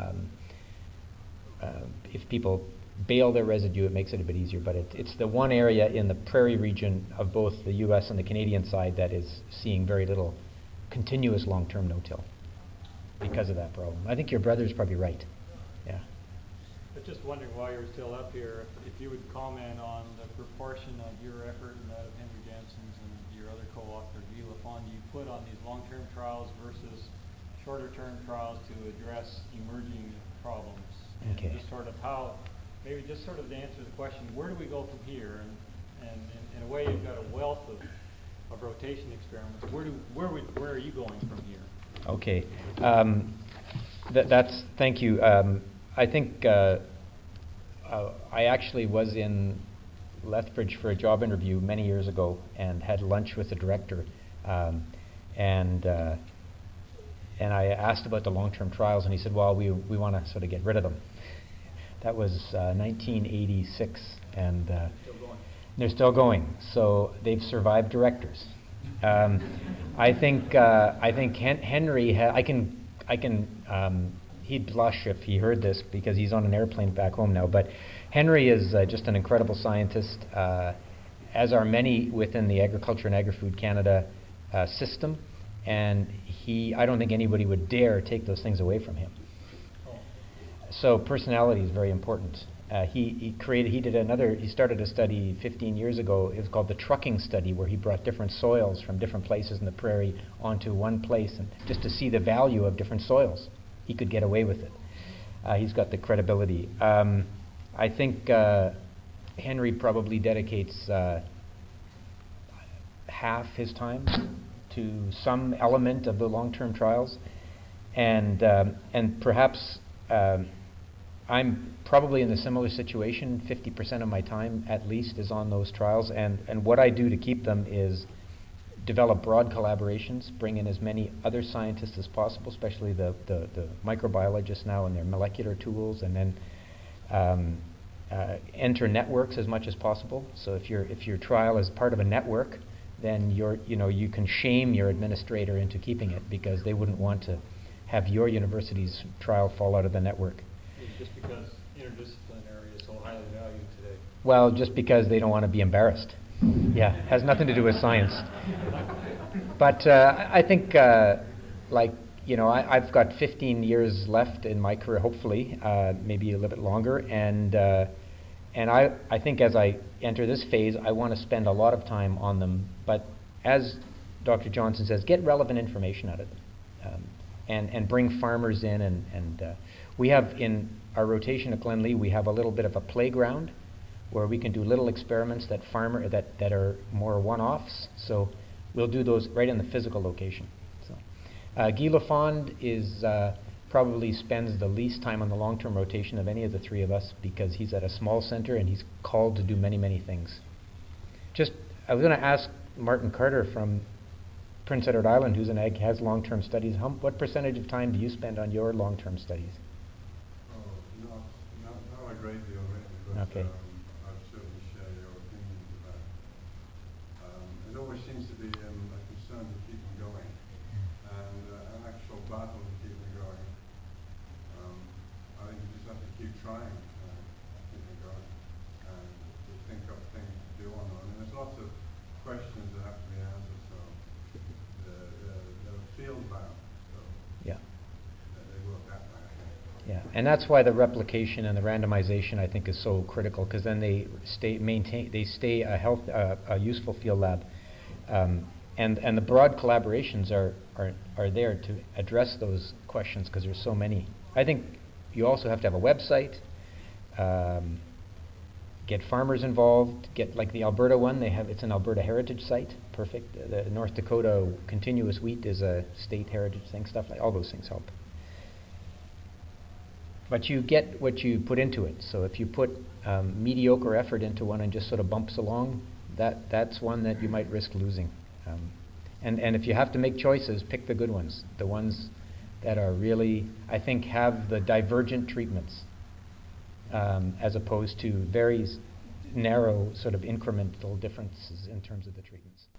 If people bale their residue, it makes it a bit easier. But it's the one area in the prairie region of both the U.S. and the Canadian side that is seeing very little continuous long-term no-till because of that problem. I think your brother's probably right. Yeah. But just wondering while you're still up here, if you would comment on the proportion of your effort and that of Henry Jensen's and your other co-author, Guy Lafond, you put on these long-term trials versus shorter-term trials to address emerging problems. Okay. And just sort of how, maybe just sort of to answer the question, where do we go from here? And in a way, you've got a wealth of rotation experiments. Where are you going from here? Okay. Thank you. I think I actually was in Lethbridge for a job interview many years ago and had lunch with the director, and I asked about the long-term trials, and he said, well, we want to sort of get rid of them. That was 1986, and they're still going. So they've survived directors. I think Henry. He'd blush if he heard this because he's on an airplane back home now. But Henry is just an incredible scientist, as are many within the Agriculture and Agri-Food Canada system. And I don't think anybody would dare take those things away from him. So personality is very important. He started a study 15 years ago. It was called the trucking study, where he brought different soils from different places in the prairie onto one place, and just to see the value of different soils. He could get away with it. He's got the credibility. I think Henry probably dedicates half his time to some element of the long-term trials, and perhaps I'm probably in a similar situation. 50% of my time, at least, is on those trials, and what I do to keep them is develop broad collaborations, bring in as many other scientists as possible, especially the microbiologists now and their molecular tools, and then enter networks as much as possible. So if your trial is part of a network, then you can shame your administrator into keeping it because they wouldn't want to have your university's trial fall out of the network. Just because interdisciplinary is so highly valued today. Well, just because they don't want to be embarrassed. Yeah, has nothing to do with science. But I think, I've got 15 years left in my career, hopefully, maybe a little bit longer, and I think as I enter this phase, I want to spend a lot of time on them. But as Dr. Johnson says, get relevant information out of it, and bring farmers in. And we have in our rotation at Glenlee, we have a little bit of a playground where we can do little experiments that are more one-offs. So we'll do those right in the physical location. So Guy Lafond is probably spends the least time on the long-term rotation of any of the three of us because he's at a small center and he's called to do many, many things. I was going to ask Martin Carter from Prince Edward Island, who's an ag, has long-term studies. What percentage of time do you spend on your long-term studies? Not a great deal, really, but okay. I'd certainly share your opinions about it. It always seems to be a concern to keep them going, and an actual battle to keep them going. I think you just have to keep trying to keep them going, and to think up things to do on them. I mean, there's lots of questions that have to be answered, so they're field-bound, so yeah. They work that way. Yeah, and that's why the replication and the randomization I think is so critical because then they stay a useful field lab, and the broad collaborations are there to address those questions because there's so many. I think you also have to have a website, get farmers involved, get like the Alberta one. It's an Alberta heritage site, perfect. The North Dakota continuous wheat is a state heritage thing. Stuff like all those things help. But you get what you put into it. So if you put mediocre effort into one and just sort of bumps along, that's one that you might risk losing. And if you have to make choices, pick the good ones, the ones that are really, I think, have the divergent treatments as opposed to very narrow sort of incremental differences in terms of the treatments.